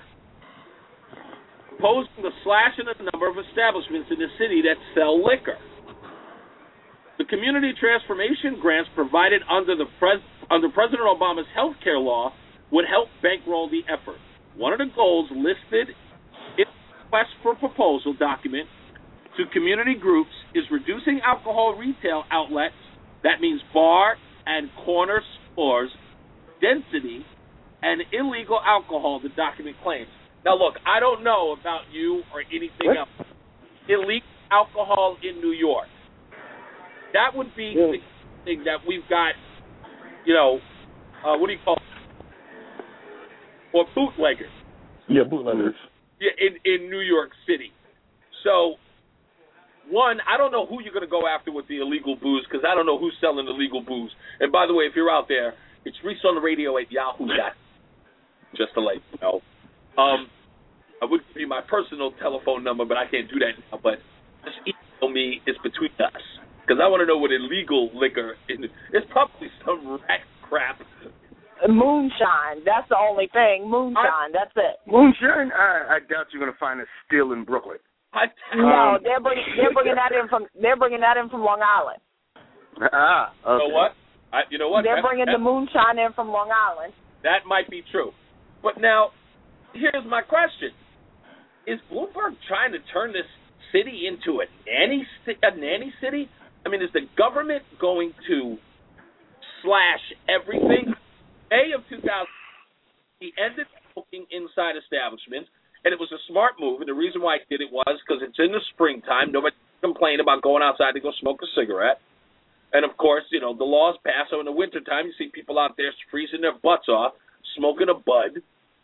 proposing the slash in the number of establishments in the city that sell liquor. The community transformation grants provided under the pres- under President Obama's health care law would help bankroll the effort. One of the goals listed in the request for proposal document to community groups is reducing alcohol retail outlets, that means bar and corner stores, density, and illegal alcohol, the document claims. Now, look, I don't know about you or anything what? else. Illegal alcohol in New York. That would be yeah. the thing that we've got, you know, uh, what do you call it? Or bootleggers. Yeah, bootleggers. Yeah, in, in New York City. So, one, I don't know who you're going to go after with the illegal booze, because I don't know who's selling illegal booze. And by the way, if you're out there, it's Reese on the Radio at Yahoo dot com. Just to let you know. Um, I would give you my personal telephone number, but I can't do that now. But just email me. It's between us, because I want to know what illegal liquor is. It's probably some rat crap. Moonshine. That's the only thing. Moonshine. I, that's it. Moonshine? I, I doubt you're going to find it still in Brooklyn. I, no, um, they're bringing they're bringing that in from they're bringing that in from Long Island. Ah, okay. You know what? I, you know what? They're that, bringing that, the moonshine in from Long Island. That might be true. But now, here's my question. Is Bloomberg trying to turn this city into a nanny, a nanny city? I mean, is the government going to slash everything? May of two thousand, he ended smoking inside establishments, and it was a smart move, and the reason why he did it was because it's in the springtime. Nobody complained about going outside to go smoke a cigarette. And, of course, you know, the laws pass, so in the wintertime you see people out there freezing their butts off, smoking a bud.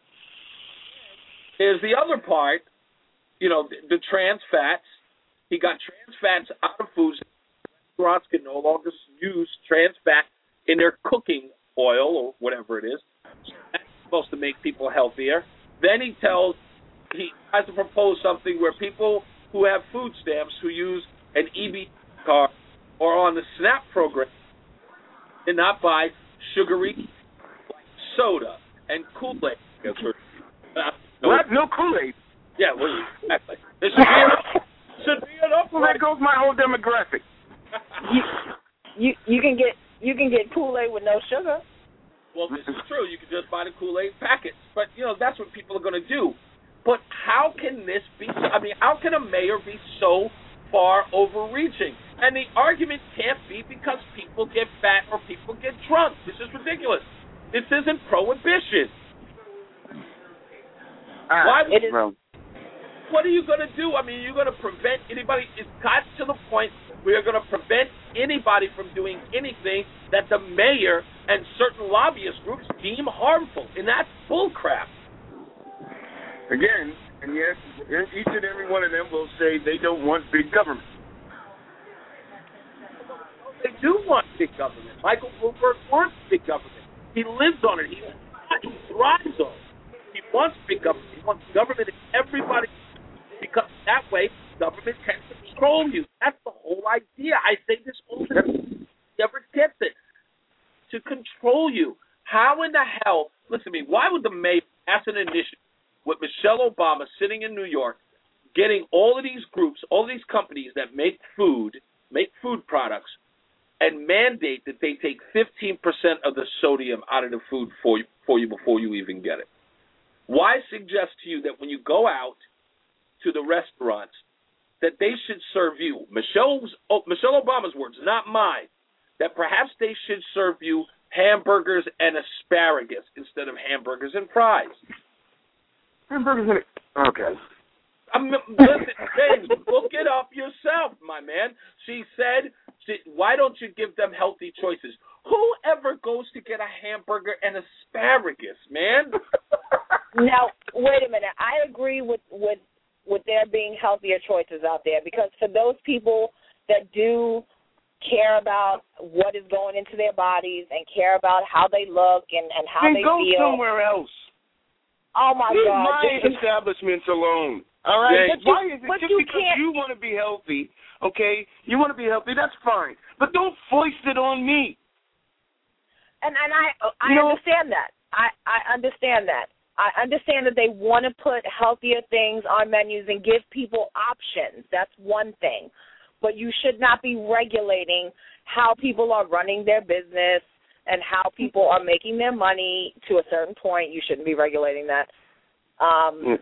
There's the other part, you know, the, the trans fats. He got trans fats out of foods. Restaurants can no longer use trans fat in their cooking oil or whatever it is. That's supposed to make people healthier. Then he tells, he tries to propose something where people who have food stamps, who use an E B T card or on the SNAP program, and not buy sugary soda and Kool-Aid. Uh, no, what? No Kool-Aid? Yeah, well, exactly. There should be enough. Should be enough. Well, there goes my whole demographic. you, you you can get you can get Kool-Aid with no sugar. Well, this is true. You can just buy the Kool-Aid packets, but you know that's what people are going to do. But how can this be? I mean, how can a mayor be so far overreaching? And the argument can't be because people get fat or people get drunk. This is ridiculous. This isn't prohibition. Ah, Why would, it is. What are you going to do? I mean, you're going to prevent anybody. It's got to the point where you're going to prevent anybody from doing anything that the mayor and certain lobbyist groups deem harmful, and that's bullcrap. Again, and yes, each and every one of them will say they don't want big government. They do want big government. Michael Bloomberg wants big government. He lives on it. He, he thrives on it. He wants big government. He wants government in everybody, because that way government can control you. That's the whole idea. I say this all the time. Never gets it. To control you. How in the hell, listen to me, why would the mayor pass an initiative with Michelle Obama sitting in New York, getting all of these groups, all of these companies that make food, make food products, and mandate that they take fifteen percent of the sodium out of the food for you, for you before you even get it? Why suggest to you that when you go out to the restaurants that they should serve you, Michelle's, oh, Michelle Obama's words, not mine, that perhaps they should serve you hamburgers and asparagus instead of hamburgers and fries? Hamburgers and... Okay. I'm, listen, James, look it up yourself, my man. She said, she, why don't you give them healthy choices? Whoever goes to get a hamburger and asparagus, man? Now, wait a minute. I agree with, with, with there being healthier choices out there, because for those people that do care about what is going into their bodies and care about how they look and, and how then they go feel. somewhere else. Oh, my Leave God. my establishments alone. All right? But Why you, is it but just you because can't. you want to be healthy, okay? You want to be healthy, that's fine. But don't foist it on me. And and I I you know, understand that. I, I understand that. I understand that they want to put healthier things on menus and give people options. That's one thing. But you should not be regulating how people are running their business and how people are making their money to a certain point. You shouldn't be regulating that. Um,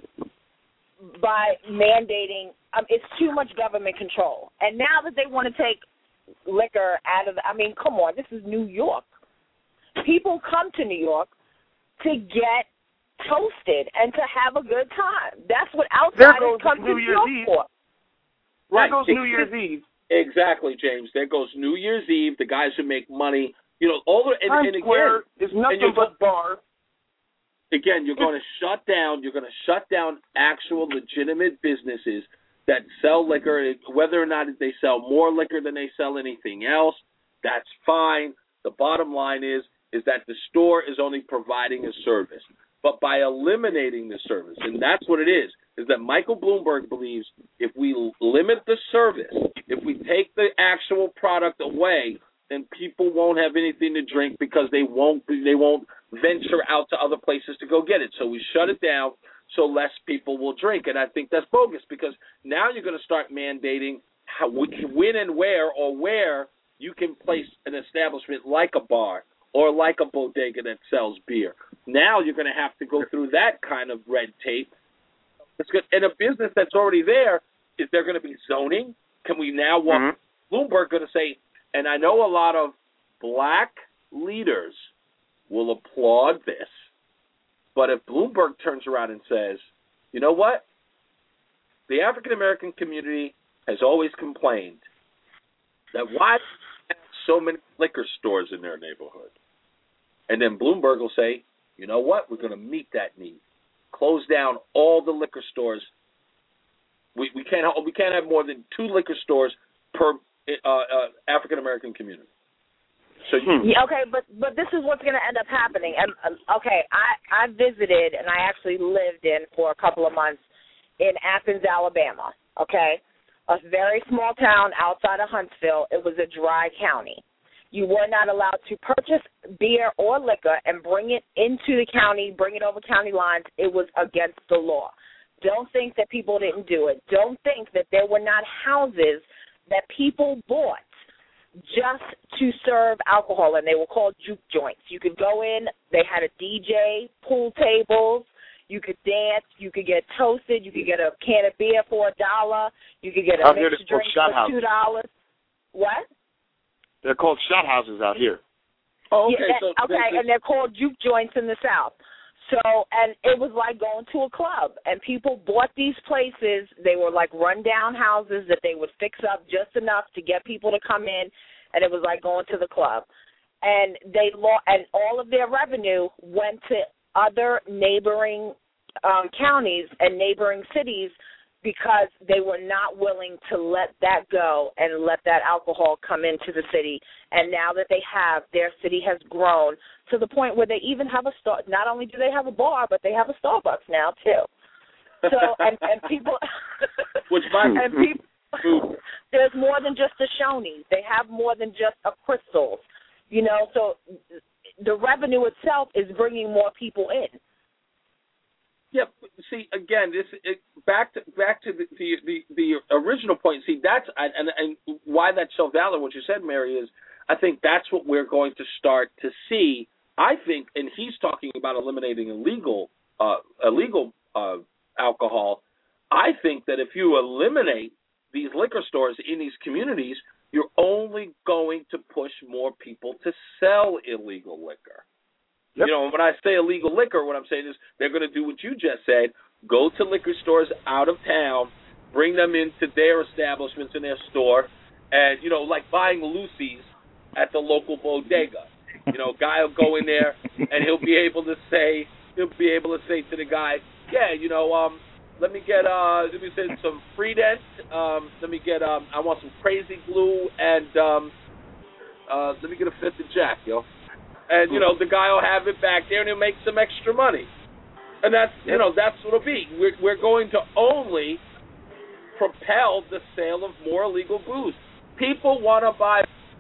by mandating, um, it's too much government control. And now that they want to take liquor out of the, I mean, come on, this is New York. People come to New York to get toasted and to have a good time. That's what outsiders come to New York for. Right. There goes New Year's Eve. Exactly, James. There goes New Year's Eve. The guys who make money, you know, all the and, Times and again, Square is nothing but bar. Again, you're going to shut down. You're going to shut down actual legitimate businesses that sell liquor. Whether or not they sell more liquor than they sell anything else, that's fine. The bottom line is is that the store is only providing a service. But by eliminating the service, and that's what it is, is that Michael Bloomberg believes if we limit the service, if we take the actual product away, then people won't have anything to drink because they won't they won't venture out to other places to go get it. So we shut it down so less people will drink. And I think that's bogus, because now you're going to start mandating how, when and where or where you can place an establishment like a bar or like a bodega that sells beer. Now you're going to have to go through that kind of red tape. It's good. And a business that's already there, is there going to be zoning? Can we now walk? Mm-hmm. Bloomberg going to say, and I know a lot of black leaders will applaud this, but if Bloomberg turns around and says, you know what? The African-American community has always complained that why have so many liquor stores in their neighborhood? And then Bloomberg will say, you know what? We're going to meet that need. Close down all the liquor stores. We we can't we can't have more than two liquor stores per uh, uh, African American community. So you, yeah, okay, but but this is what's going to end up happening. And uh, okay, I I visited and I actually lived in for a couple of months in Athens, Alabama. Okay, a very small town outside of Huntsville. It was a dry county. You were not allowed to purchase beer or liquor and bring it into the county, bring it over county lines. It was against the law. Don't think that people didn't do it. Don't think that there were not houses that people bought just to serve alcohol, and they were called juke joints. You could go in. They had a D J, pool tables. You could dance. You could get toasted. You could get a can of beer for a dollar. You could get a Out mixed drink for two dollars. What? They're called shot houses out here. Oh, okay. Yeah, so okay, and they're called juke joints in the South. So, and it was like going to a club, and people bought these places. They were like run-down houses that they would fix up just enough to get people to come in, and it was like going to the club. And they and all of their revenue went to other neighboring um, counties and neighboring cities, because they were not willing to let that go and let that alcohol come into the city. And now that they have, their city has grown to the point where they even have a star. Not only do they have a bar, but they have a Starbucks now too. So and, and people, which by and people, there's more than just a Shoney's. They have more than just a Crystal's. You know, so the revenue itself is bringing more people in. Yeah, see, again, this it, back to back to the, the the the original point. See, that's and and why that's so valid. What you said, Mary, is I think that's what we're going to start to see. I think, and he's talking about eliminating illegal uh, illegal uh, alcohol. I think that if you eliminate these liquor stores in these communities, you're only going to push more people to sell illegal liquor. Yep. You know, when I say illegal liquor, what I'm saying is they're going to do what you just said, go to liquor stores out of town, bring them into their establishments in their store, and, you know, like buying Lucy's at the local bodega. You know, guy will go in there, and he'll be able to say, he'll be able to say to the guy, yeah, you know, um, let me get, uh, let me say some Freedent, um, let me get, um, I want some Crazy Glue, and, um, uh, let me get a fifth of Jack, yo. And, you know, the guy will have it back there, and he'll make some extra money. And that's, you know, that's what it'll be. We're, we're going to only propel the sale of more illegal booze. People want to buy,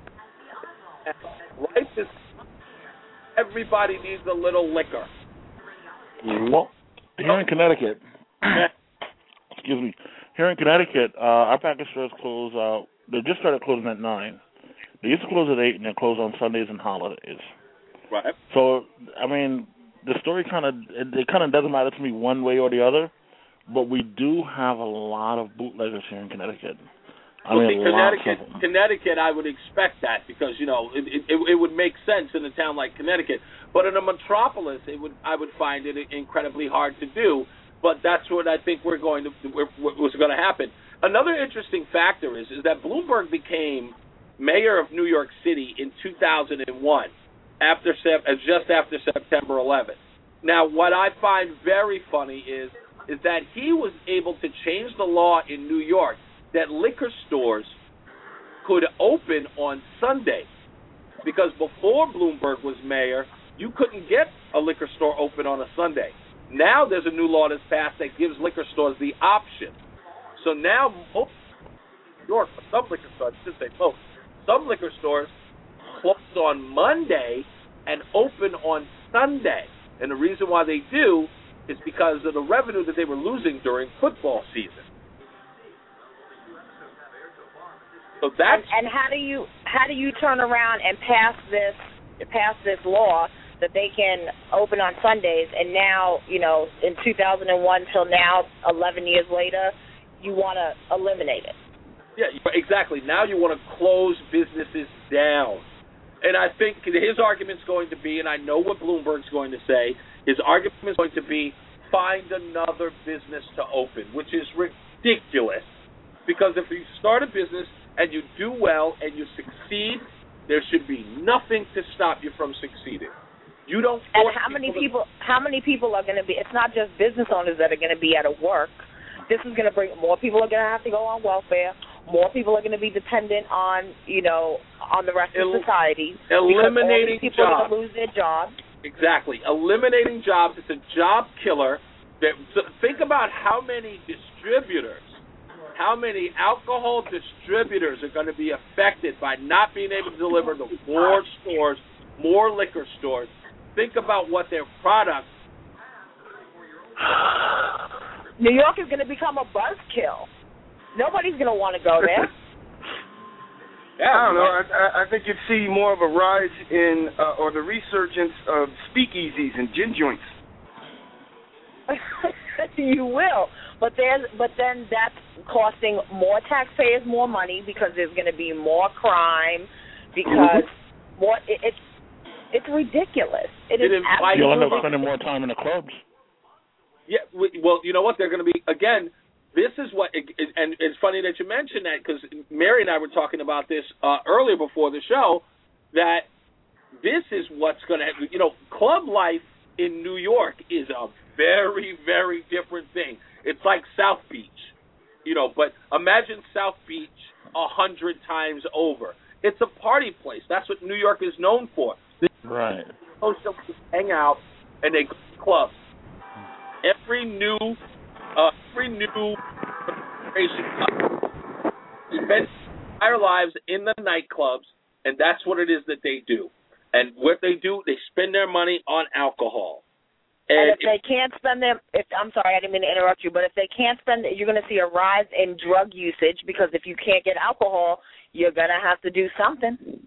right this, everybody needs a little liquor. Well, here in Connecticut, excuse me, here in Connecticut, uh, our package stores close out. They just started closing at nine. They used to close at eight, and they close on Sundays and holidays. Right. So, I mean, the story kind of it, it kind of doesn't matter to me one way or the other, but we do have a lot of bootleggers here in Connecticut. I well, mean, see, Connecticut, Connecticut, I would expect that because you know it, it it would make sense in a town like Connecticut, but in a metropolis, it would I would find it incredibly hard to do. But that's what I think we're going to we're, what's going to happen. Another interesting factor is is that Bloomberg became mayor of New York City in two thousand one, after just after September eleventh. Now, what I find very funny is is that he was able to change the law in New York that liquor stores could open on Sunday, because before Bloomberg was mayor, you couldn't get a liquor store open on a Sunday. Now there's a new law that's passed that gives liquor stores the option. So now, most New York, some liquor stores, I should say most, some liquor stores close on Monday and open on Sunday. And the reason why they do is because of the revenue that they were losing during football season. So that's and, and how do you how do you turn around and pass this pass this law that they can open on Sundays, and now, you know, in two thousand one till now, eleven years later, you want to eliminate it? Yeah, exactly. Now you want to close businesses down. And I think his argument's going to be, and I know what Bloomberg's going to say, his argument is going to be find another business to open, which is ridiculous. Because if you start a business and you do well and you succeed, there should be nothing to stop you from succeeding. You don't. And how many people? How many people are going to be? It's not just business owners that are going to be out of work. This is going to bring more people are going to have to go on welfare. More people are going to be dependent on, you know, on the rest El- of society. Eliminating people jobs. are going to lose their jobs. Exactly. Eliminating jobs. It's a job killer. That, so think about how many distributors, how many alcohol distributors are going to be affected by not being able to deliver to more stores, more liquor stores. Think about what their products. New York is going to become a buzzkill. Nobody's going to want to go there. Yeah, I don't know. I, I think you'd see more of a rise in, uh, or the resurgence of speakeasies and gin joints. You will, but there's, but then that's costing more taxpayers more money because there's going to be more crime because mm-hmm. more. It, it's it's ridiculous. It, it is. Absolutely. You'll end up spending more time in the clubs. Yeah. Well, you know what? They're going to be again. This is what, and it's funny that you mentioned that because Mary and I were talking about this uh, earlier before the show, that this is what's going to, you know, club life in New York is a very, very different thing. It's like South Beach, you know, but imagine South Beach a hundred times over. It's a party place. That's what New York is known for. Right. Social hang out and they go to clubs. Every new Uh, every new generation spends their lives in the nightclubs, and that's what it is that they do. And what they do, they spend their money on alcohol. And, and if, if they can't spend their, if I'm sorry, I didn't mean to interrupt you, but if they can't spend, you're going to see a rise in drug usage because if you can't get alcohol, you're going to have to do something.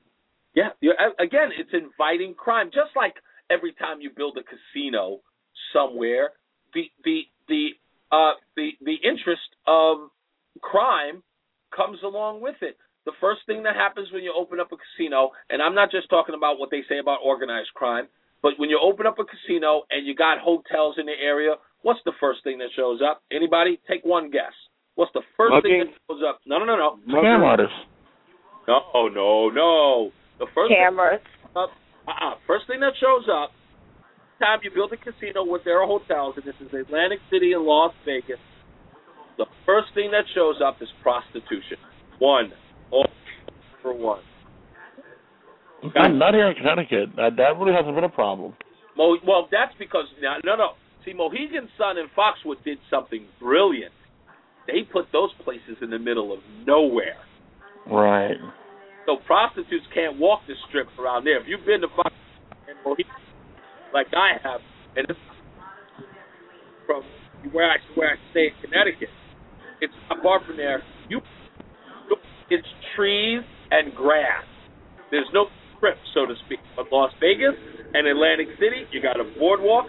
Yeah. You're, again, it's inviting crime. Just like every time you build a casino somewhere, the the the uh, the the interest of crime comes along with it. The first thing that happens when you open up a casino, and I'm not just talking about what they say about organized crime, but when you open up a casino and you got hotels in the area, what's the first thing that shows up? Anybody? Take one guess. What's the first Mugging. thing that shows up? No, no, no, no. Scam artists. No, no, no. The first Cameras. Thing up, uh-uh. First thing that shows up, time you build a casino with their hotels, and this is Atlantic City and Las Vegas, the first thing that shows up is prostitution. One. All for one. Not, not here in Connecticut. That, that really hasn't been a problem. Mo, well, that's because, no, no, no. See, Mohegan Sun and Foxwood did something brilliant. They put those places in the middle of nowhere. Right. So prostitutes can't walk the strip around there. If you've been to Foxwood and Mohegan, like I have, and it's from where I where I stay in Connecticut, it's not far from there. You, it's trees and grass. There's no strip, so to speak. But Las Vegas and Atlantic City, you got a boardwalk.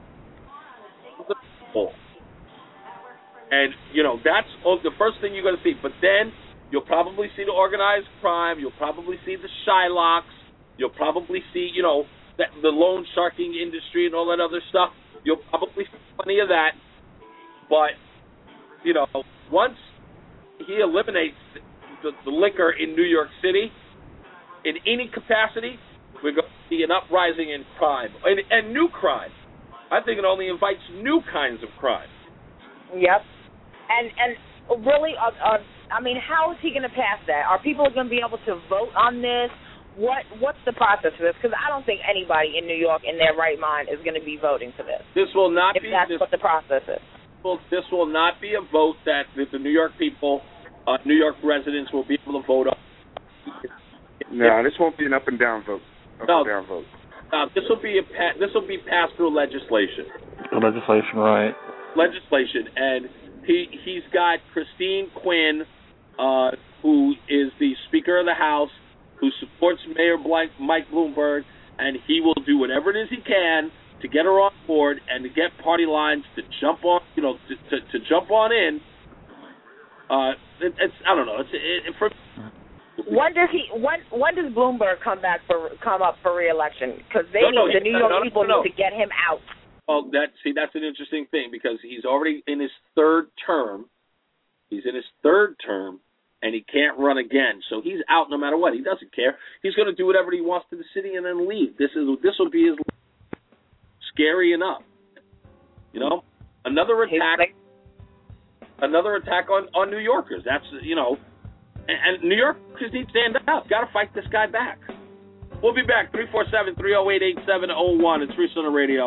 And, you know, that's the first thing you're going to see. But then you'll probably see the organized crime. You'll probably see the Shylocks. You'll probably see, you know, the, the loan sharking industry and all that other stuff. You'll probably see plenty of that. But, you know, once he eliminates the, the liquor in New York City, in any capacity, we're going to see an uprising in crime and, and new crime. I think it only invites new kinds of crime. Yep. And and really, uh, uh, I mean, how is he going to pass that? Are people going to be able to vote on this? What What's the process for this? Because I don't think anybody in New York in their right mind is going to be voting for this. This will not if be. that's this, what the process is. Well, this will not be a vote that the, the New York people, uh, New York residents will be able to vote on. No, this won't be an up and down vote. Up no, and down vote. Uh, this will be a pa- this will be passed through legislation. Legislation, right? Legislation, and he he's got Christine Quinn, uh, who is the Speaker of the House, who supports Mayor Blank, Mike Bloomberg, and he will do whatever it is he can to get her on board and to get party lines to jump on, you know, to to, to jump on in. Uh, it, it's I don't know. It's it, it, for. When does he? When when does Bloomberg come back for come up for re-election? Because they no, need no, the New York no, no, people no, no. need to get him out. Well, that see, that's an interesting thing because he's already in his third term. He's in his third term, and he can't run again. So he's out no matter what. He doesn't care. He's going to do whatever he wants to the city and then leave. This is this will be his scary enough. You know, another attack, another attack on, on New Yorkers. That's you know, and, and New Yorkers need to stand up. Got to fight this guy back. We'll be back. three four seven, three oh eight, eight seven oh one. It's Reese on the Radio.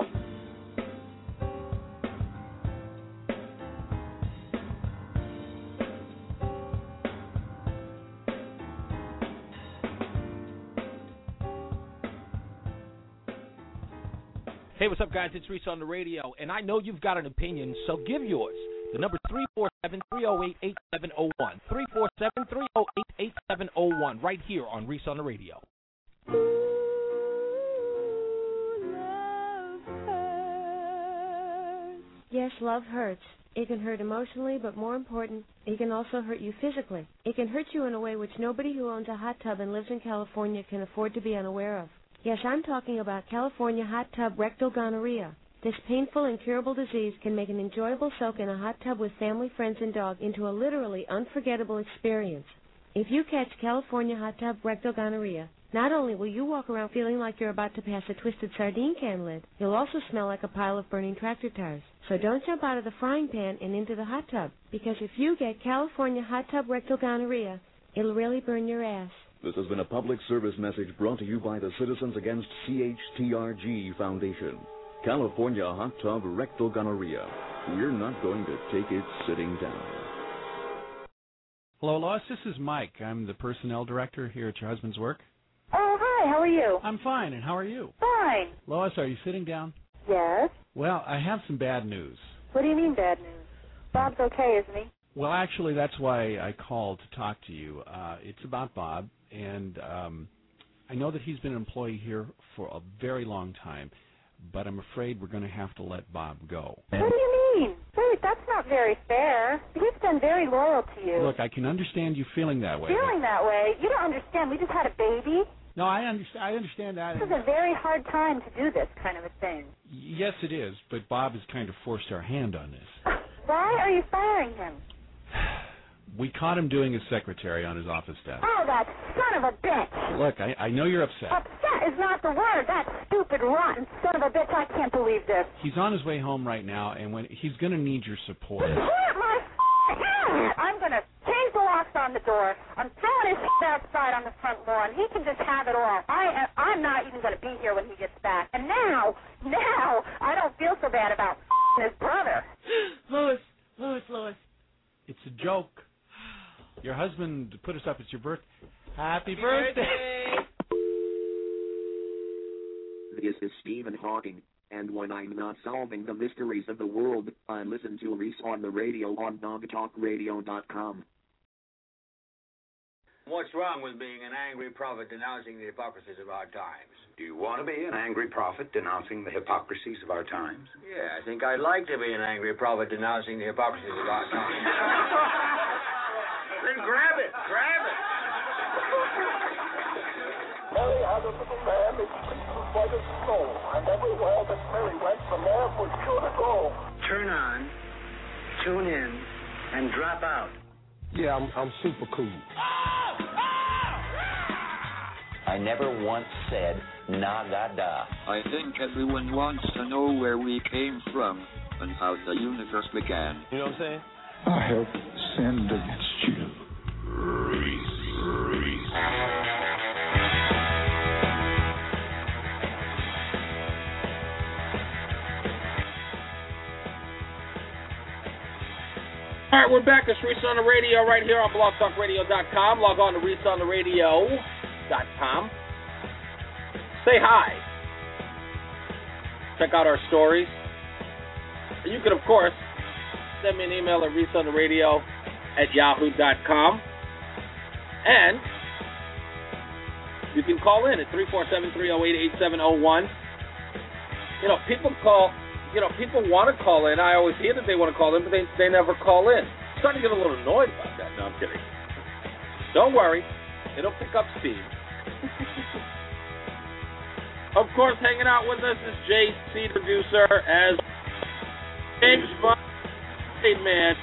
Hey, what's up, guys? It's Reese on the Radio, and I know you've got an opinion, so give yours. The number three four seven, three oh eight, eight seven oh one. three four seven, three oh eight, eight seven oh one, right here on Reese on the Radio. Yes, love hurts. It can hurt emotionally, but more important, it can also hurt you physically. It can hurt you in a way which nobody who owns a hot tub and lives in California can afford to be unaware of. Yes, I'm talking about California hot tub rectal gonorrhea. This painful, incurable disease can make an enjoyable soak in a hot tub with family, friends, and dog into a literally unforgettable experience. If you catch California hot tub rectal gonorrhea, not only will you walk around feeling like you're about to pass a twisted sardine can lid, you'll also smell like a pile of burning tractor tires. So don't jump out of the frying pan and into the hot tub, because if you get California hot tub rectal gonorrhea, it'll really burn your ass. This has been a public service message brought to you by the Citizens Against C H T R G Foundation. California hot tub rectal gonorrhea. We're not going to take it sitting down. Hello, Lois. This is Mike. I'm the personnel director here at your husband's work. Oh, hi. How are you? I'm fine, and how are you? Fine. Lois, are you sitting down? Yes. Well, I have some bad news. What do you mean bad news? Bob's okay, isn't he? Well, actually, that's why I called to talk to you. Uh, it's about Bob, and um, I know that he's been an employee here for a very long time, but I'm afraid we're going to have to let Bob go. What do you mean? Wait, that's not very fair. He's been very loyal to you. Look, I can understand you feeling that way. Feeling that way? You don't understand. We just had a baby. No, I understand. I understand that. This is a very hard time to do this kind of a thing. Yes, it is, but Bob has kind of forced our hand on this. Why are you firing him? We caught him doing his secretary on his office desk. Oh, that son of a bitch! Look, I, I know you're upset. Upset is not the word. That stupid, rotten son of a bitch. I can't believe this. He's on his way home right now, and when he's going to need your support. Support my f***ing I'm going to change the locks on the door. I'm throwing his shit outside on the front lawn. He can just have it all. I, I'm not even going to be here when he gets back. And now, now, I don't feel so bad about f***ing his brother. Louis, Louis, Louis. It's a joke. Your husband put us up. It's your birthday. Happy, Happy birthday. birthday! This is Stephen Hawking, and when I'm not solving the mysteries of the world, I listen to Reese on the radio on dog talk radio dot com. What's wrong with being an angry prophet denouncing the hypocrisies of our times? Do you want to be an angry prophet denouncing the hypocrisies of our times? Yeah, I think I'd like to be an angry prophet denouncing the hypocrisies of our times. Then grab it, grab it. Mary had a little lamb, its fleece was white as snow, and everywhere that Mary went, the lamb was sure to go. Turn on, tune in, and drop out. Yeah, I'm, I'm super cool. I never once said na-ga-da. I think everyone wants to know where we came from and how the universe began. You know what I'm saying? I have sinned against you. Reese, Reese. All right, we're back. It's Reese on the Radio right here on blog talk radio dot com. Log on to reese on the radio dot com. Say hi. Check out our stories. And you can, of course, send me an email at reese on the radio at yahoo dot com. And you can call in at three four seven, three oh eight, eight seven oh one. You know, people call, you know, people want to call in. I always hear that they want to call in, but they, they never call in. I'm starting to get a little annoyed about that. No, I'm kidding. Don't worry. It'll pick up steam. Of course, hanging out with us is J C, producer, as James Bond. Hey, man.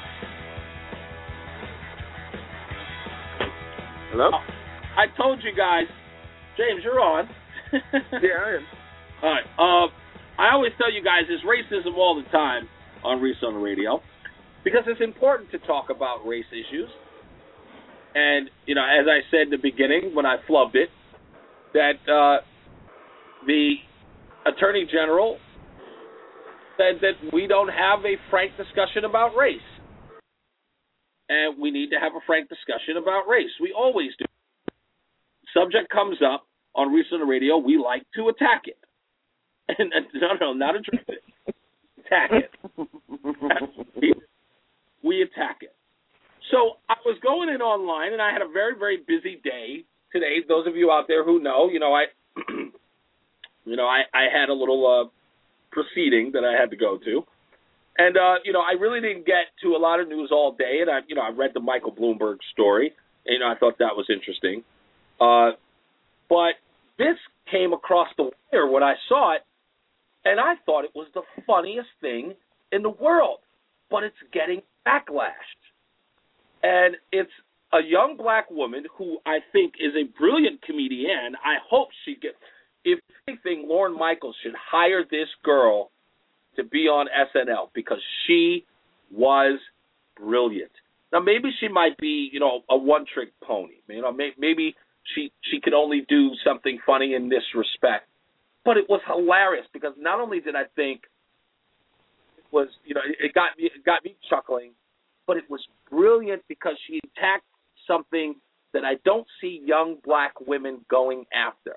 Hello? Oh, I told you guys. James, you're on. Yeah, I am. All right. Uh, I always tell you guys there's racism all the time on Reese on the Radio because it's important to talk about race issues. And, you know, as I said in the beginning when I flubbed it, that uh, the Attorney General said that we don't have a frank discussion about race. And we need to have a frank discussion about race. We always do. Subject comes up on Reese on the Radio, we like to attack it. And, and no, no, not address it. Attack it. We attack it. So I was going in online, and I had a very, very busy day today. Those of you out there who know, you know, I, you know, I, I had a little uh, proceeding that I had to go to, and uh, you know, I really didn't get to a lot of news all day. And I, you know, I read the Michael Bloomberg story, and you know, I thought that was interesting. Uh, but this came across the wire when I saw it, and I thought it was the funniest thing in the world. But it's getting backlashed. And it's a young black woman who I think is a brilliant comedian. I hope she gets, if anything, Lorne Michaels should hire this girl to be on S N L because she was brilliant. Now, maybe she might be, you know, a one-trick pony. You know, maybe she she could only do something funny in this respect. But it was hilarious because not only did I think it was, you know, it got me, it got me chuckling, but it was brilliant because she attacked something that I don't see young black women going after.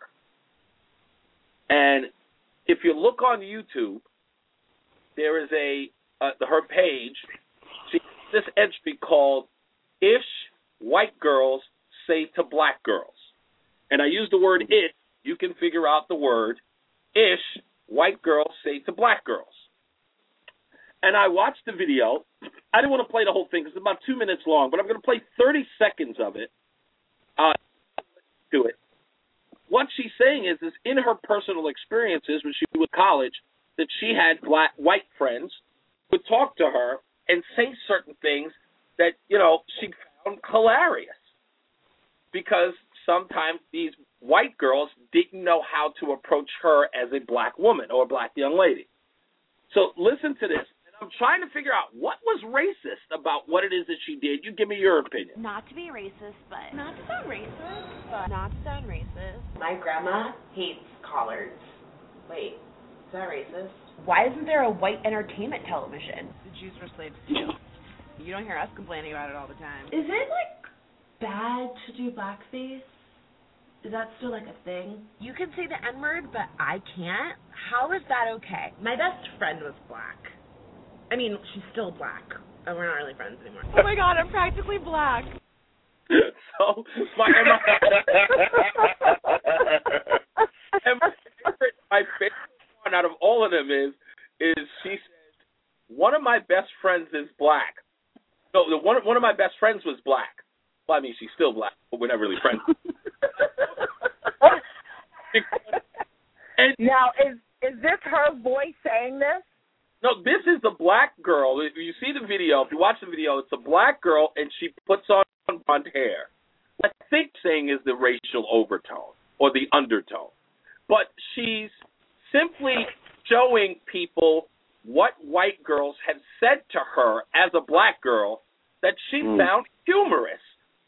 And if you look on YouTube, there is a uh, her page. She has this entry called "Ish White Girls Say to Black Girls," and I use the word it, you can figure out the word ish white girls say to black girls. And I watched the video. I didn't want to play the whole thing because it's about two minutes long, but I'm going to play thirty seconds of it. Uh, to it. What she's saying is, is in her personal experiences when she was in college, that she had black, white friends who would talk to her and say certain things that, you know, she found hilarious. Because sometimes these white girls didn't know how to approach her as a black woman or a black young lady. So listen to this. And I'm trying to figure out what was racist about what it is that she did. You give me your opinion. Not to be racist, but not to sound racist, but not to sound racist. My grandma hates collards. Wait, is that racist? Why isn't there a white entertainment television? The Jews were slaves too. You don't hear us complaining about it all the time. Is it, like, bad to do blackface? Is that still, like, a thing? You can say the N-word, but I can't? How is that okay? My best friend was black. I mean, she's still black. Oh, we're not really friends anymore. Oh, my God, I'm practically black. So, my, and my, and my, favorite, my favorite one out of all of them is, is she says, one of my best friends is black. No, the one, one of my best friends was black. Well, I mean, she's still black, but we're not really friends. and, now, is is this her voice saying this? No, this is the black girl. If you see the video, if you watch the video, it's a black girl, and she puts on blonde hair. What I think saying is the racial overtone or the undertone. But she's simply showing people what white girls have said to her as a black girl that she mm. found humorous.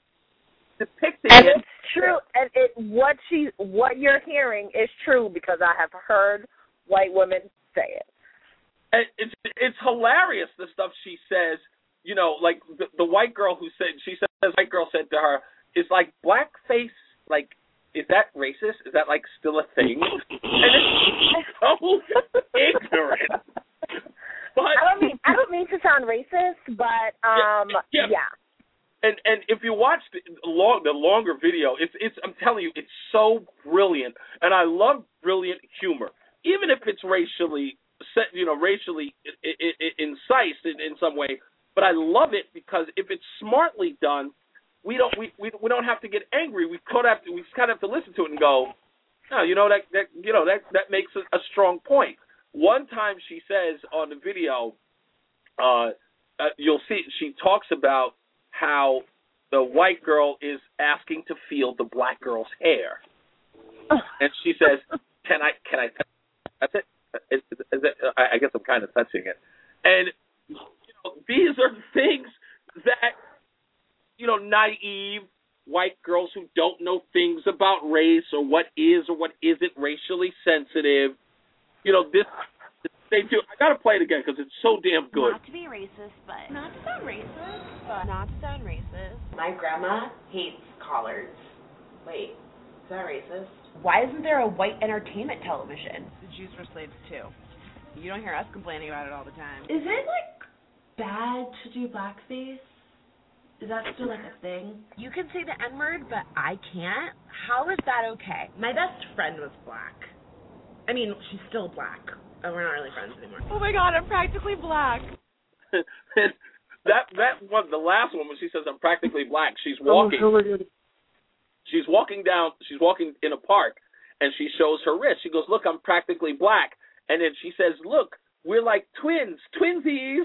Depicting and it. It's true, and it what she what you're hearing is true because I have heard white women say it. And it's it's hilarious the stuff she says. You know, like the, the white girl who said she says white girl said to her is like blackface. Like, is that racist? Is that like still a thing? And it's so ignorant. But I don't mean I don't mean to sound racist, but um yeah. yeah. yeah. And and if you watch the long the longer video, it's it's I'm telling you, it's so brilliant, and I love brilliant humor, even if it's racially set, you know, racially incised in, in some way. But I love it because if it's smartly done, we don't we, we, we don't have to get angry. We kind of have to, we kind of have to listen to it and go, no, you know that that you know that that makes a, a strong point. One time she says on the video, uh, uh, you'll see she talks about how the white girl is asking to feel the black girl's hair, and she says, "Can I? Can I? That's it. Is, is it I guess I'm kind of touching it." And you know, these are things that you know, naive white girls who don't know things about race or what is or what isn't racially sensitive. You know, this. They do. I gotta play it again because it's so damn good. Not to be racist, but not to sound racist, but not to sound racist. My grandma hates collards. Wait, is that racist? Why isn't there a white entertainment television? The Jews were slaves too. You don't hear us complaining about it all the time. Is it like bad to do blackface? Is that still like a thing? You can say the N-word, but I can't. How is that okay? My best friend was black. I mean, she's still black. Oh, we're not really friends anymore. Oh my God, I'm practically black. that that one, the last one, when she says I'm practically black, she's walking. She's walking down. She's walking in a park, and she shows her wrist. She goes, "Look, I'm practically black." And then she says, "Look, we're like twins, twinsies."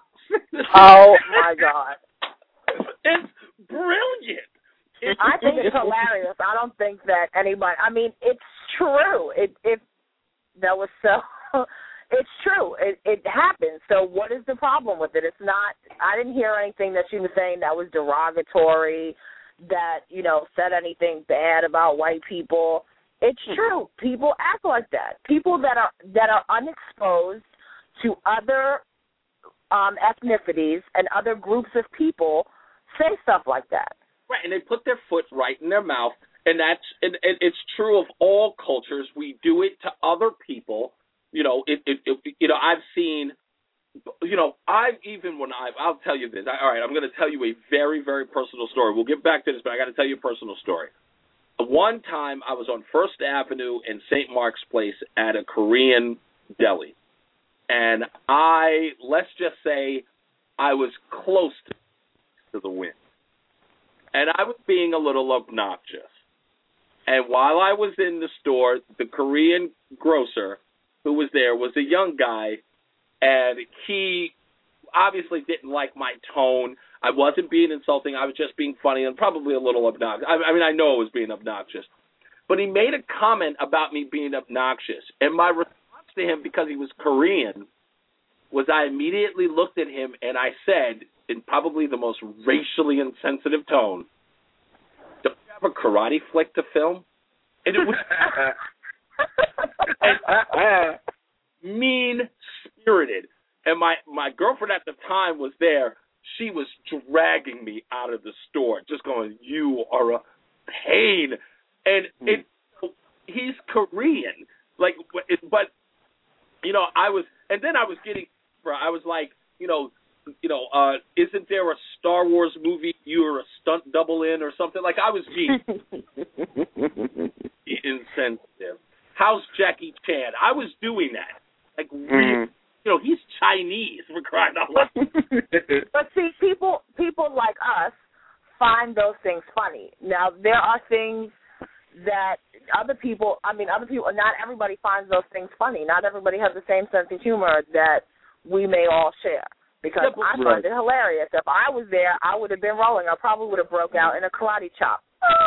Oh my God! It's brilliant. It's I think it's hilarious. I don't think that anybody. I mean, it's true. It it that was so. It's true. It it happens. So what is the problem with it? It's not. I didn't hear anything that she was saying that was derogatory, that you know said anything bad about white people. It's true. People act like that. People that are that are unexposed to other um, ethnicities and other groups of people say stuff like that. Right, and they put their foot right in their mouth, and that's and, and it's true of all cultures. We do it to other people. You know, it, it, it, you know, I've seen, you know, I've even when I've, I'll tell you this. I, all right, I'm going to tell you a very, very personal story. We'll get back to this, but I got to tell you a personal story. one time I was on First Avenue in Saint Mark's Place at a Korean deli. And I, let's just say, I was close to the wind. And I was being a little obnoxious. And while I was in the store, the Korean grocer who was there was a young guy, and he obviously didn't like my tone. I wasn't being insulting. I was just being funny and probably a little obnoxious. I, I mean, I know it was being obnoxious. But he made a comment about me being obnoxious. And my response to him, because he was Korean, was I immediately looked at him and I said, in probably the most racially insensitive tone, "Don't you have a karate flick to film?" And it was and mean-spirited. And my, my girlfriend at the time was there. She was dragging me out of the store, just going, "You are a pain." And it, he's Korean. Like, but, you know, I was, and then I was getting, I was like, you know, you know, uh, isn't there a Star Wars movie you're a stunt double in or something? Like, I was being insensitive. How's Jackie Chan? I was doing that. Like, really, you know, he's Chinese, for crying out loud. But see, people people like us find those things funny. Now, there are things that other people, I mean, other people, not everybody finds those things funny. Not everybody has the same sense of humor that we may all share. Because yeah, I find it hilarious. If I was there, I would have been rolling. I probably would have broke out in a karate chop.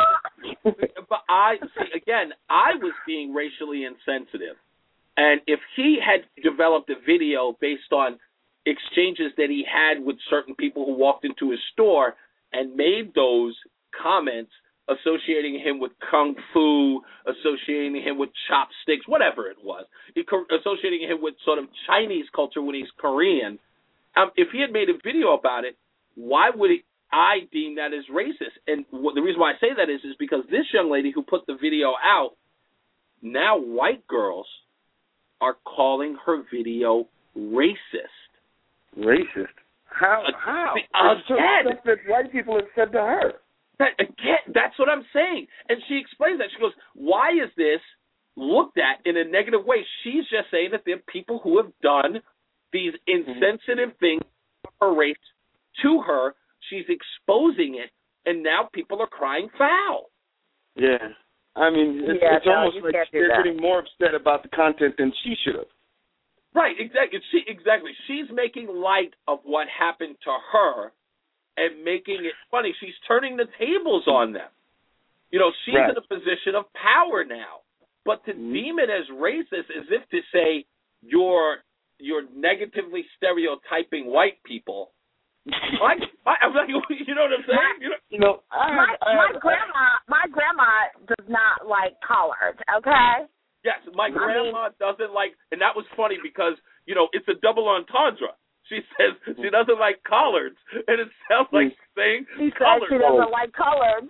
But I, see, again, I was being racially insensitive. And if he had developed a video based on exchanges that he had with certain people who walked into his store and made those comments associating him with kung fu, associating him with chopsticks, whatever it was, associating him with sort of Chinese culture when he's Korean, um, if he had made a video about it, why would he, I deem that as racist? And what, the reason why I say that is, is because this young lady who put the video out, now white girls are calling her video racist. Racist? How? How? Again, stuff that white people have said to her. That, again, that's what I'm saying. And she explains that. She goes, why is this looked at in a negative way? She's just saying that there are people who have done these insensitive things to her race to her. She's exposing it, and now people are crying foul. Yeah. I mean, it's, yeah, it's no, almost like they're getting more upset about the content than she should have. Right, exactly. She, exactly. She's making light of what happened to her and making it funny. She's turning the tables on them. You know, she's right. in a position of power now. But to mm-hmm. deem it as racist as if to say you're you're negatively stereotyping white people. my, my, I'm like, you know what I'm saying? You know, you know I, my, I, my I, grandma, my grandma does not like collards. Okay. Yes, my grandma I mean, doesn't like, and that was funny because you know it's a double entendre. She says she doesn't like collards, and it sounds like saying she collards. Says she doesn't like collards.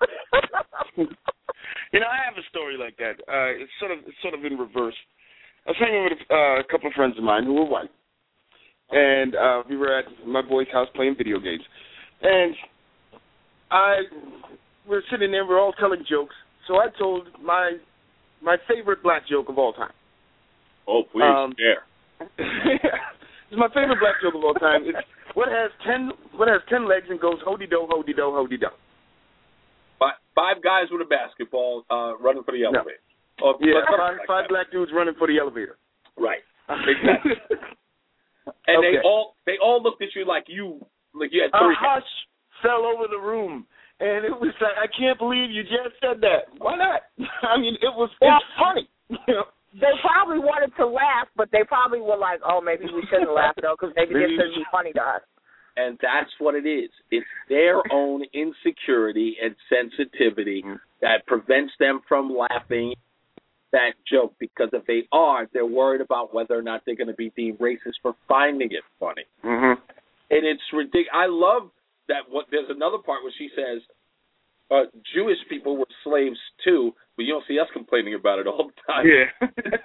You know, I have a story like that. Uh, it's sort of it's sort of in reverse. I was hanging with uh, a couple of friends of mine who were white, and uh, we were at my boy's house playing video games, and I we were sitting there. We were all telling jokes. So I told my my favorite black joke of all time. Oh, please, um, share. It's my favorite black joke of all time. It's what has ten what has ten legs and goes hody do hody do hody do. Five, five guys with a basketball uh, running for the elevator. No. Oh, yeah, five, like five black dudes running for the elevator. Right. Exactly. And okay. they all they all looked at you like you like you had three. A hush fell over the room, and it was like, I can't believe you just said that. Why not? I mean, it was well, it's funny. You know? They probably wanted to laugh, but they probably were like, oh, maybe we shouldn't laugh, though, because maybe, maybe this isn't funny to us. And that's what it is. It's their own insecurity and sensitivity that prevents them from laughing that joke, because if they are, they're worried about whether or not they're going to be deemed racist for finding it funny. Mm-hmm. And it's ridiculous. I love that. What there's another part where she says, Uh, Jewish people were slaves too, but you don't see us complaining about it all the time. Yeah.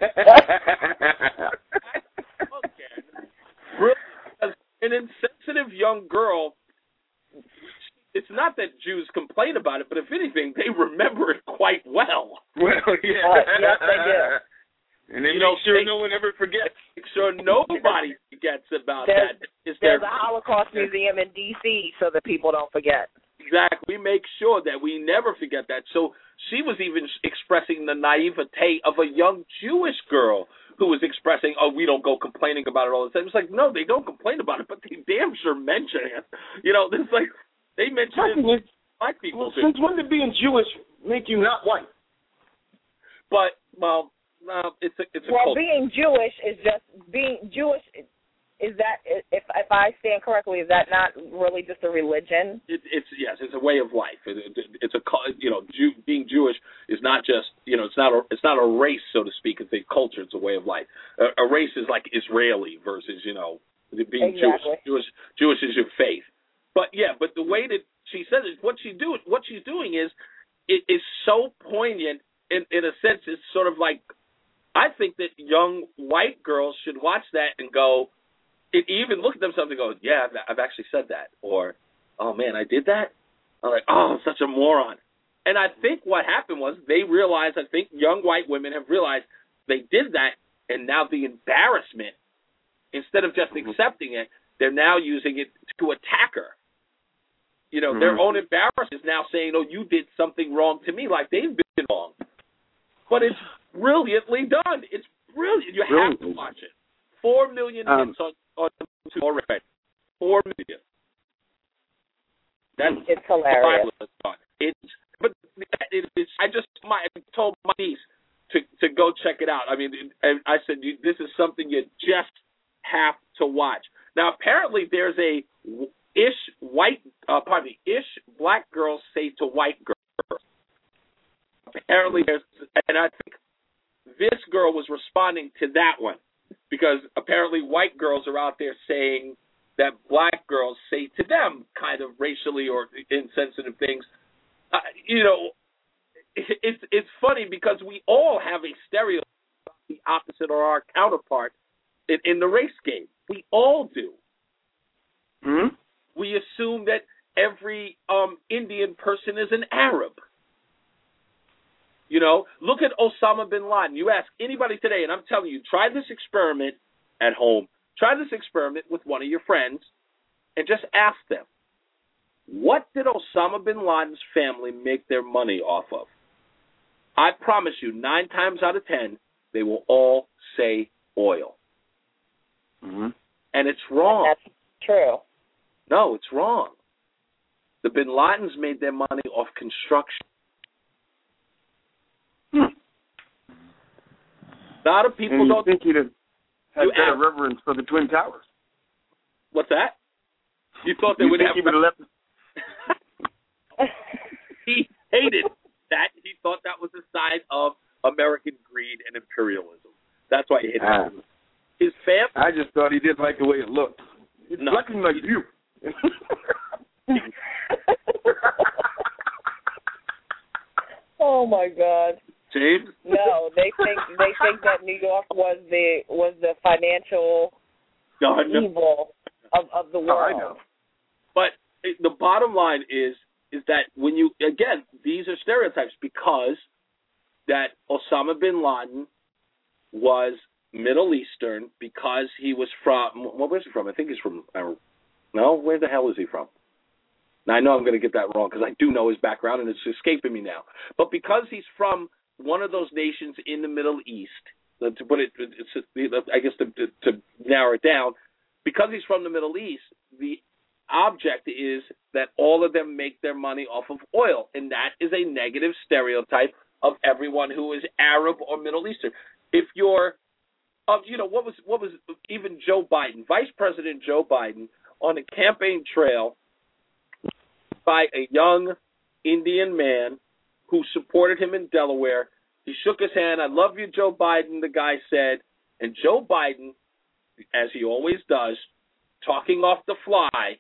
As an insensitive young girl, it's not that Jews complain about it, but if anything, they remember it quite well. Well, yeah. Uh, yes, they do. And they You make know, sure they- no one ever forgets. Make sure nobody forgets about There's, that. Is there's there a Holocaust museum in D C so that people don't forget. Exactly. We make sure that we never forget that. So she was even expressing the naivete of a young Jewish girl who was expressing, oh, we don't go complaining about it all the time. It's like, no, they don't complain about it, but they damn sure mention it. You know, it's like they mention it. Black people Well, do. since when did being Jewish make you not white? But, well, no, it's a, it's a Well, culture. being Jewish is just being Jewish. Is that if if I stand correctly? Is that not really just a religion? It, it's yes, it's a way of life. It, it, it's a you know, Jew, being Jewish is not just you know, it's not a it's not a race, so to speak. It's a culture. It's a way of life. A, a race is like Israeli versus you know, being Exactly. Jewish. Jewish. Jewish is your faith. But yeah, but the way that she says it, what she do what she's doing is it is so poignant. In in a sense, it's sort of like I think that young white girls should watch that and go. It even look at themselves and go, yeah, I've, I've actually said that. Or, oh, man, I did that? I'm like, oh, I'm such a moron. And I think what happened was they realized, I think young white women have realized they did that, and now the embarrassment, instead of just accepting it, they're now using it to attack her. You know, mm-hmm. their own embarrassment is now saying, oh, you did something wrong to me, like they've been wrong. But it's brilliantly done. It's brilliant. You have to watch it. Four million Um, hits on, on YouTube already. Four million. That's it's hilarious. It's but it, it's. I just my I told my niece to to go check it out. I mean, and I said this is something you just have to watch. Now, apparently, there's a ish white, uh, pardon me, ish black girls say to white girls. Apparently, there's, and I think this girl was responding to that one. Because apparently white girls are out there saying that black girls say to them kind of racially or insensitive things. Uh, you know, it's it's funny because we all have a stereotype of the opposite or our counterpart in, in the race game. We all do. Mm-hmm. We assume that every um, Indian person is an Arab. You know, look at Osama bin Laden. You ask anybody today, and I'm telling you, try this experiment at home. Try this experiment with one of your friends and just ask them, what did Osama bin Laden's family make their money off of? I promise you, nine times out of ten, they will all say oil. Mm-hmm. And it's wrong. That's true. No, it's wrong. The bin Ladens made their money off construction. Hmm. A lot of people and you don't think you'd have had you better ask, reverence for the Twin Towers. What's that? You thought they you would think have. He would have left. He hated that. He thought that was a sign of American greed and imperialism. That's why he hated Ah. it. His family. I just thought he did like the way it looked. It's No. looking like you. Oh my God. James? No, they think they think that New York was the was the financial God, no. evil of, of the world. Oh, I know. But it, the bottom line is is that when you again these are stereotypes because that Osama bin Laden was Middle Eastern because he was from what was he from? I think he's from uh, no, where the hell is he from? Now I know I'm going to get that wrong because I do know his background and it's escaping me now. But because he's from one of those nations in the Middle East, to put it, it's, I guess to, to narrow it down, because he's from the Middle East, the object is that all of them make their money off of oil, and that is a negative stereotype of everyone who is Arab or Middle Eastern. If you're, uh, you know, what was what was even Joe Biden, Vice President Joe Biden, on a campaign trail by a young Indian man who supported him in Delaware. He shook his hand. I love you, Joe Biden, the guy said. And Joe Biden, as he always does, talking off the fly,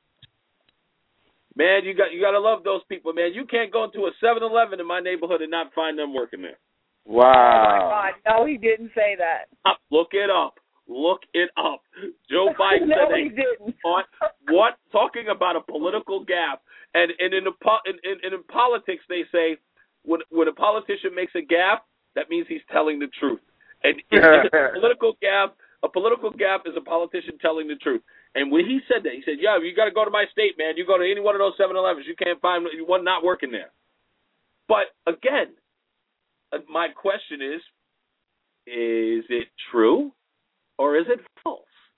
man, you got you got to love those people, man. You can't go into a seven eleven in my neighborhood and not find them working there. Wow. Oh my God! No, he didn't say that. Up, look it up. Look it up. Joe Biden no, said, he didn't. on what talking about a political gap, and and in, the, in, in in politics they say when when a politician makes a gaffe, that means he's telling the truth. And a political gaffe, a political gaffe is a politician telling the truth. And when he said that, he said, "Yeah, you got to go to my state, man. You go to any one of those seven elevens, you can't find one not working there." But again, my question is, is it true or is it false?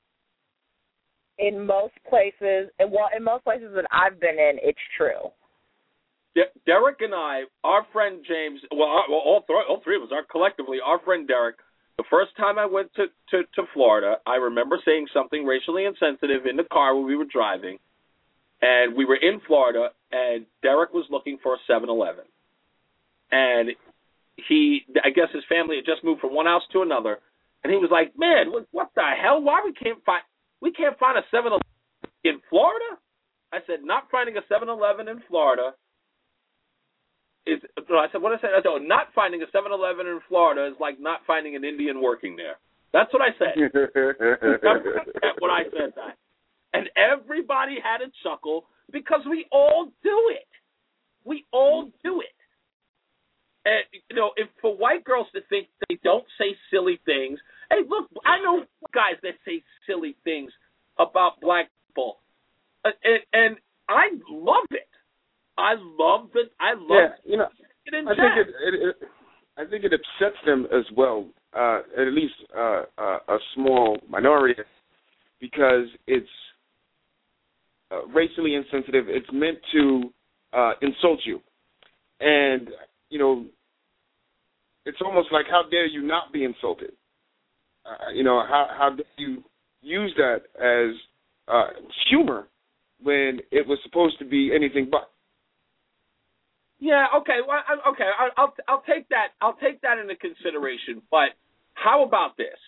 In most places, well, in most places that I've been in, it's true. De- Derek and I, our friend James, well, our, well all, th- all three of us, our collectively, our friend Derek, the first time I went to, to, to Florida, I remember saying something racially insensitive in the car when we were driving, and we were in Florida, and Derek was looking for a seven eleven. And he, I guess his family had just moved from one house to another, and he was like, "Man, what, what the hell? Why we can't find we can't find a seven eleven in Florida?" I said, "Not finding a seven eleven in Florida is." No, I said, "What I said?" I said, oh, "Not finding a seven eleven in Florida is like not finding an Indian working there." That's what I said. That's what I said that, and everybody had a chuckle because we all do it. We all do it. And, you know, if for white girls to think they don't say silly things, hey, look, I know guys that say silly things about black people, uh, and, and I love it. I love it. I love yeah, you know, it. In I think it, it, it. I think it upsets them as well, uh, at least uh, uh, a small minority, because it's uh, racially insensitive. It's meant to uh, insult you, and you know. It's almost like, how dare you not be insulted? Uh, you know, how how dare you use that as uh, humor when it was supposed to be anything but? Yeah. Okay. Well, I, okay. I, I'll I'll take that. I'll take that into consideration. But how about this?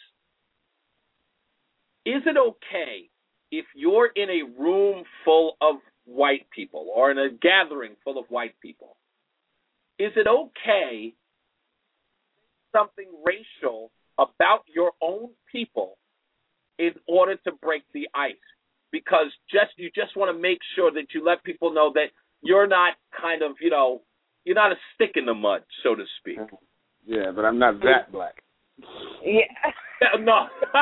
Is it okay if you're in a room full of white people or in a gathering full of white people? Is it okay something racial about your own people in order to break the ice? Because just you just want to make sure that you let people know that you're not kind of, you know, you're not a stick in the mud, so to speak. Yeah, but I'm not that black. Yeah. No.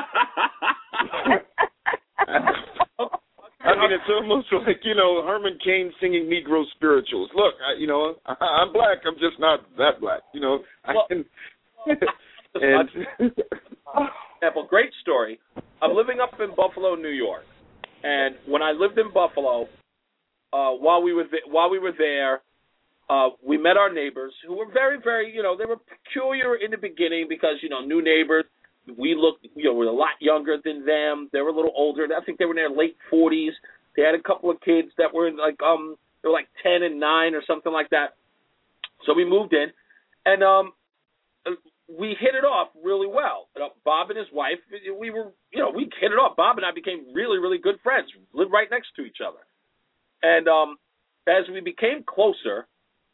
I mean, it's almost like, you know, Herman Cain singing Negro spirituals. Look, I, you know, I, I'm black. I'm just not that black. You know, I well, can... and, example, great story. I'm living up in Buffalo, New York, and when I lived in Buffalo, uh, while we were th- while we were there, uh, we met our neighbors who were very, very, you know, they were peculiar in the beginning because, you know, new neighbors. We looked, you know, we're a lot younger than them. They were a little older. I think they were in their late forties. They had a couple of kids that were like um, they were like ten and nine or something like that. So we moved in, and um. we hit it off really well. Bob and his wife, we were, you know, we hit it off. Bob and I became really, really good friends, lived right next to each other. And um, as we became closer,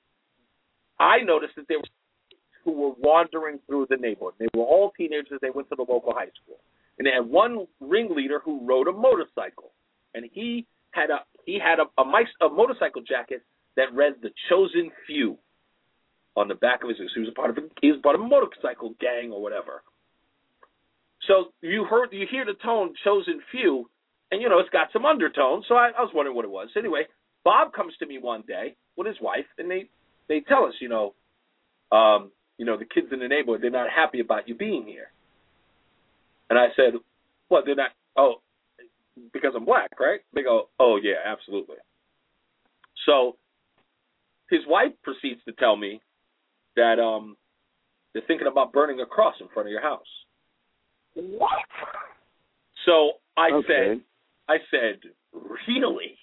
I noticed that there were who were wandering through the neighborhood. They were all teenagers. They went to the local high school. And they had one ringleader who rode a motorcycle. And he had a he had a, a, mice, a motorcycle jacket that read "The Chosen Few" on the back of his. So he was a part of a, he was part of a motorcycle gang or whatever. So you heard you hear the tone "Chosen Few," and you know it's got some undertones. So I, I was wondering what it was. Anyway, Bob comes to me one day with his wife, and they they tell us, you know, um, you know, the kids in the neighborhood, they're not happy about you being here. And I said, what? They're not? Oh, because I'm black, right? They go, oh yeah, absolutely. So his wife proceeds to tell me that um, they're thinking about burning a cross in front of your house. What? So I okay. said, I said, really?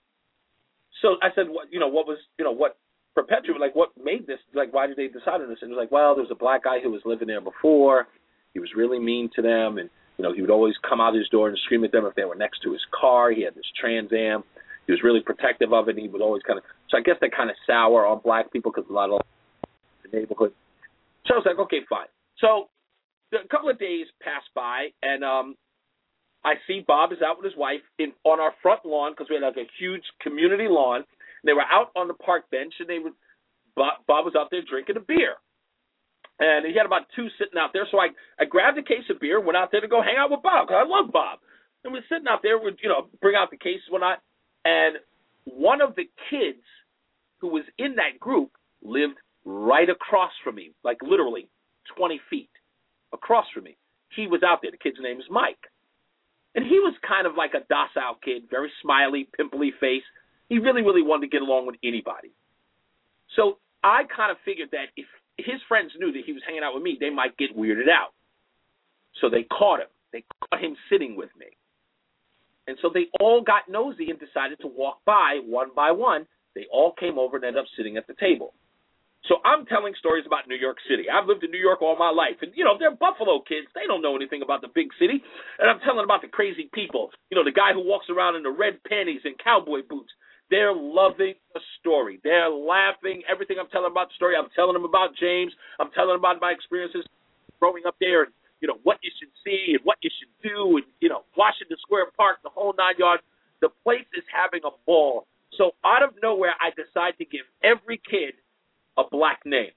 So I said, what? You know, what was, you know, what perpetuated, like, what made this? Like, why did they decide on this? And it was like, well, there was a black guy who was living there before. He was really mean to them, and you know, he would always come out his door and scream at them if they were next to his car. He had this Trans Am. He was really protective of it. And he would always kind of. So I guess they're kind of sour on black people because a lot of the neighborhood. So I was like, okay, fine. So a couple of days passed by, and um, I see Bob is out with his wife in on our front lawn because we had like a huge community lawn. And they were out on the park bench, and they were Bob, Bob was out there drinking a beer. And he had about two sitting out there. So I, I grabbed a case of beer, went out there to go hang out with Bob, because I love Bob. And we're sitting out there, we'd, you know, bring out the cases and whatnot. And one of the kids who was in that group lived right across from me, like literally twenty feet across from me. He was out there. The kid's name is Mike. And he was kind of like a docile kid, very smiley, pimply face. He really, really wanted to get along with anybody. So I kind of figured that if his friends knew that he was hanging out with me, they might get weirded out. So they caught him. They caught him sitting with me. And so they all got nosy and decided to walk by one by one. They all came over and ended up sitting at the table. So I'm telling stories about New York City. I've lived in New York all my life. And, you know, they're Buffalo kids. They don't know anything about the big city. And I'm telling about the crazy people. You know, the guy who walks around in the red panties and cowboy boots. They're loving the story. They're laughing. Everything I'm telling about the story, I'm telling them about James. I'm telling them about my experiences growing up there and, you know, what you should see and what you should do and, you know, Washington Square Park, the whole nine yards. The place is having a ball. So out of nowhere, I decide to give every kid a black name.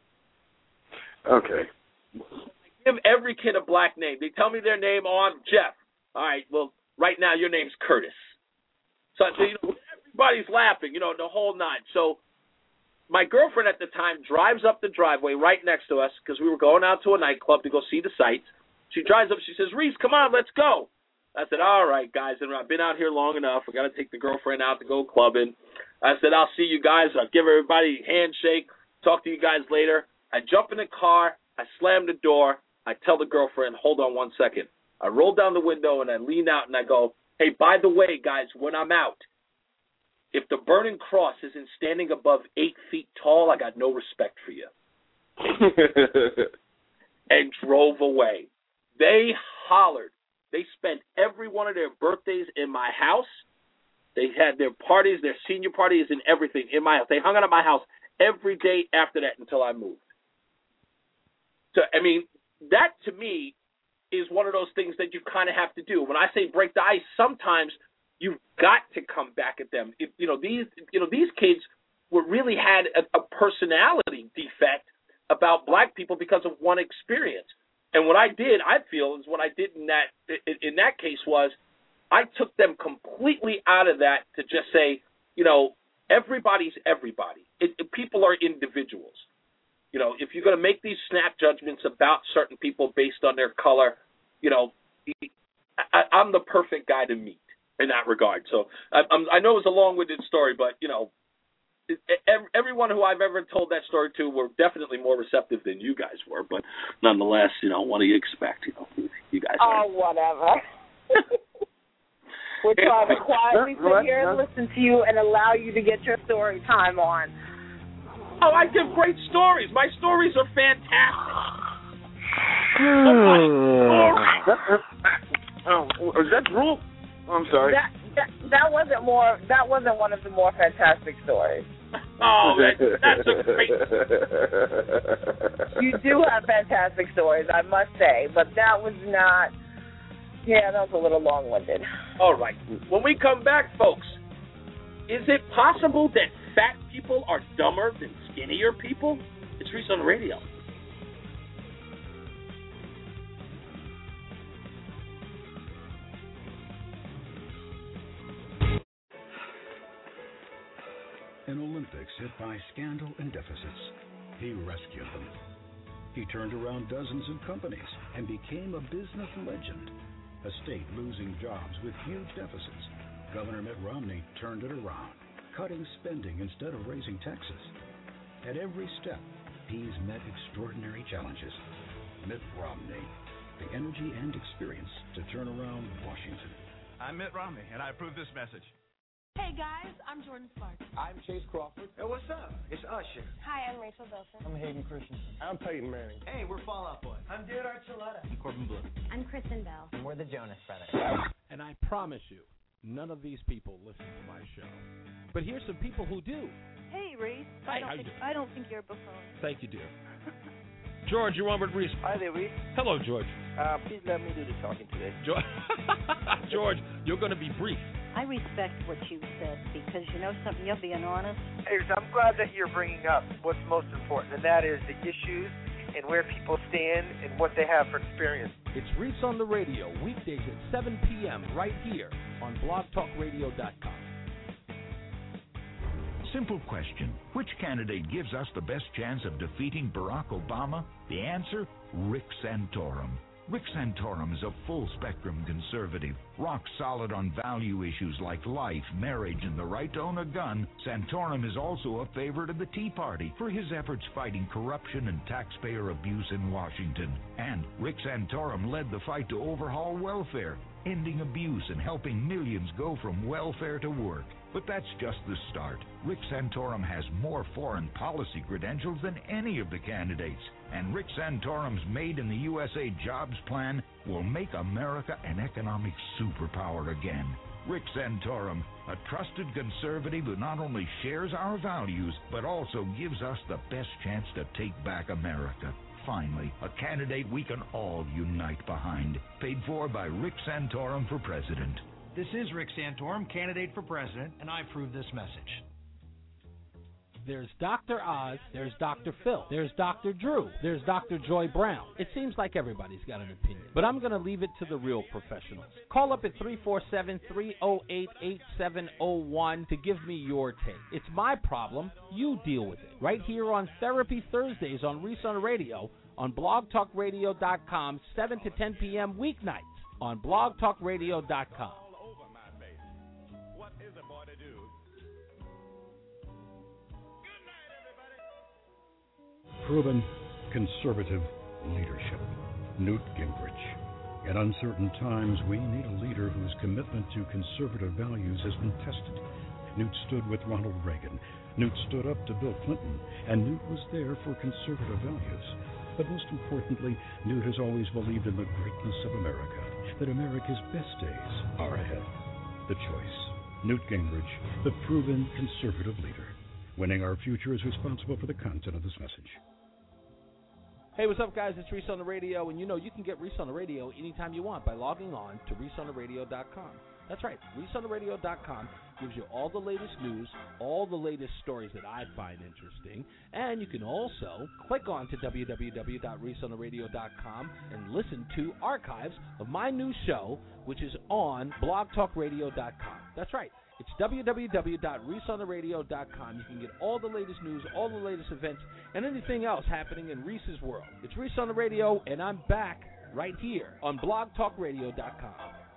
Okay. I give every kid a black name. They tell me their name. Oh, I'm Jeff. All right, well, right now your name's Curtis. So, so you know, everybody's laughing, you know, the whole nine. So my girlfriend at the time drives up the driveway right next to us because we were going out to a nightclub to go see the sights. She drives up. She says, Reese, come on, let's go. I said, all right, guys, and I've been out here long enough. We got to take the girlfriend out to go clubbing. I said, I'll see you guys. I'll give everybody a handshake, talk to you guys later. I jump in the car. I slam the door. I tell the girlfriend, hold on one second. I roll down the window, and I lean out, and I go, hey, by the way, guys, when I'm out, if the burning cross isn't standing above eight feet tall, I got no respect for you. And drove away. They hollered. They spent every one of their birthdays in my house. They had their parties, their senior parties, and everything in my house. They hung out at my house every day after that until I moved. So, I mean, that to me is one of those things that you kind of have to do. When I say break the ice, sometimes you've got to come back at them. If, you know, these, you know, these kids were really had a, a personality defect about black people because of one experience. And what I did, I feel, is what I did in that in, in that case was I took them completely out of that to just say, you know, everybody's everybody. It, it, people are individuals. You know, if you're going to make these snap judgments about certain people based on their color, you know, I, I'm the perfect guy to meet in that regard. So I, I'm, I know it's a long-winded story, but, you know, everyone who I've ever told that story to were definitely more receptive than you guys were. But nonetheless, you know, what do you expect? You know, you guys. Oh, whatever. We're trying to quietly sit here and listen to you and allow you to get your story time on. Oh, I give great stories. My stories are fantastic. Oh, is that Drew? I'm sorry. That, that that wasn't more. That wasn't one of the more fantastic stories. Oh, that, that's a great. You do have fantastic stories, I must say, but that was not. Yeah, that was a little long-winded. All right. When we come back, folks, is it possible that fat people are dumber than skinnier people? It's Reese on the radio. An Olympics hit by scandal and deficits, he rescued them. He turned around dozens of companies and became a business legend. A state losing jobs with huge deficits. Governor Mitt Romney turned it around, cutting spending instead of raising taxes. At every step, he's met extraordinary challenges. Mitt Romney, the energy and experience to turn around Washington. I'm Mitt Romney, and I approve this message. Hey guys, I'm Jordan Sparks. I'm Chase Crawford. Hey, what's up? It's Usher. Hi, I'm Rachel Bilson. I'm Hayden Christensen. I'm Peyton Manning. Hey, we're Fall Out Boy. I'm Dear Archuleta. I'm Corbin Bleu. I'm Kristen Bell. And we're the Jonas Brothers. And I promise you, none of these people listen to my show. But here's some people who do. Hey, Reese. Hi, I don't how think you doing? I don't think you're a buffoon. Thank you, dear. George, you're on with Reese. Hi there, Reese. Hello, George. Uh, please let me do the talking today. George, George you're going to be brief. I respect what you said because you know something, you're being honest. Hey, I'm glad that you're bringing up what's most important, and that is the issues and where people stand and what they have for experience. It's Reese on the Radio, weekdays at seven p.m. right here on blog talk radio dot com. Simple question. Which candidate gives us the best chance of defeating Barack Obama? The answer, Rick Santorum. Rick Santorum is a full-spectrum conservative, rock solid on value issues like life, marriage, and the right to own a gun. Santorum is also a favorite of the Tea Party for his efforts fighting corruption and taxpayer abuse in Washington. And Rick Santorum led the fight to overhaul welfare, ending abuse and helping millions go from welfare to work. But that's just the start. Rick Santorum has more foreign policy credentials than any of the candidates. And Rick Santorum's Made in the U S A jobs plan will make America an economic superpower again. Rick Santorum, a trusted conservative who not only shares our values, but also gives us the best chance to take back America. Finally, a candidate we can all unite behind. Paid for by Rick Santorum for president. This is Rick Santorum, candidate for president, and I approve this message. There's Doctor Oz, there's Doctor Phil, there's Doctor Drew, there's Doctor Joy Brown. It seems like everybody's got an opinion, but I'm going to leave it to the real professionals. Call up at three four seven, three oh eight, eight seven oh one to give me your take. It's my problem, you deal with it. Right here on Therapy Thursdays on Reese on the Radio on blog talk radio dot com, seven to ten p.m. weeknights on blog talk radio dot com. Proven conservative leadership. Newt Gingrich. In uncertain times, we need a leader whose commitment to conservative values has been tested. Newt stood with Ronald Reagan. Newt stood up to Bill Clinton. And Newt was there for conservative values. But most importantly, Newt has always believed in the greatness of America, that America's best days are ahead. The choice. Newt Gingrich, the proven conservative leader. Winning our future is responsible for the content of this message. Hey, what's up, guys? It's Reese on the Radio, and you know you can get Reese on the Radio anytime you want by logging on to reese on the radio dot com. That's right, reese on the radio dot com gives you all the latest news, all the latest stories that I find interesting, and you can also click on to w w w dot reese on the radio dot com and listen to archives of my new show, which is on blog talk radio dot com. That's right. It's w w w dot reese on the radio dot com. You can get all the latest news, all the latest events, and anything else happening in Reese's world. It's Reese on the Radio, and I'm back right here on blog talk radio dot com.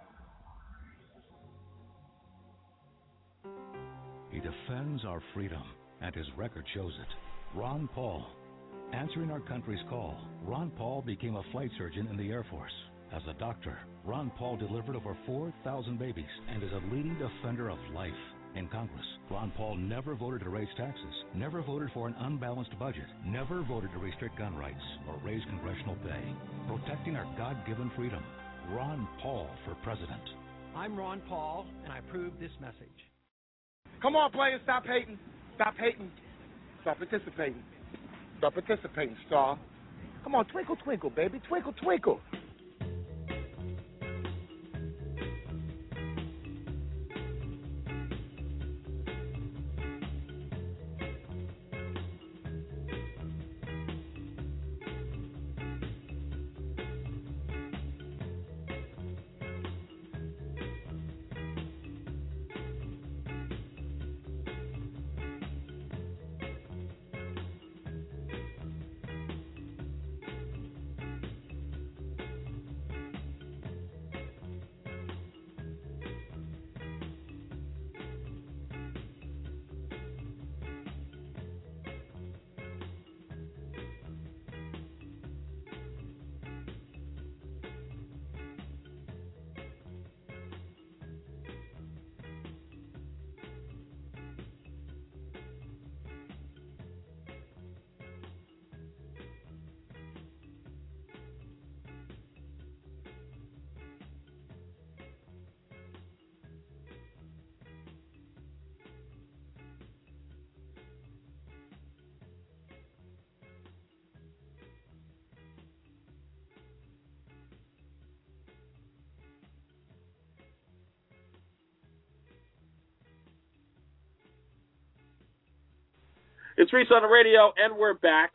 He defends our freedom, and his record shows it. Ron Paul. Answering our country's call, Ron Paul became a flight surgeon in the Air Force. As a doctor, Ron Paul delivered over four thousand babies and is a leading defender of life. In Congress, Ron Paul never voted to raise taxes, never voted for an unbalanced budget, never voted to restrict gun rights or raise congressional pay. Protecting our God-given freedom. Ron Paul for president. I'm Ron Paul, and I approve this message. Come on, players, stop hating. Stop hating. Stop participating. Stop participating, Star. Come on, twinkle, twinkle, baby. Twinkle, twinkle. It's Reese on the radio, and we're back.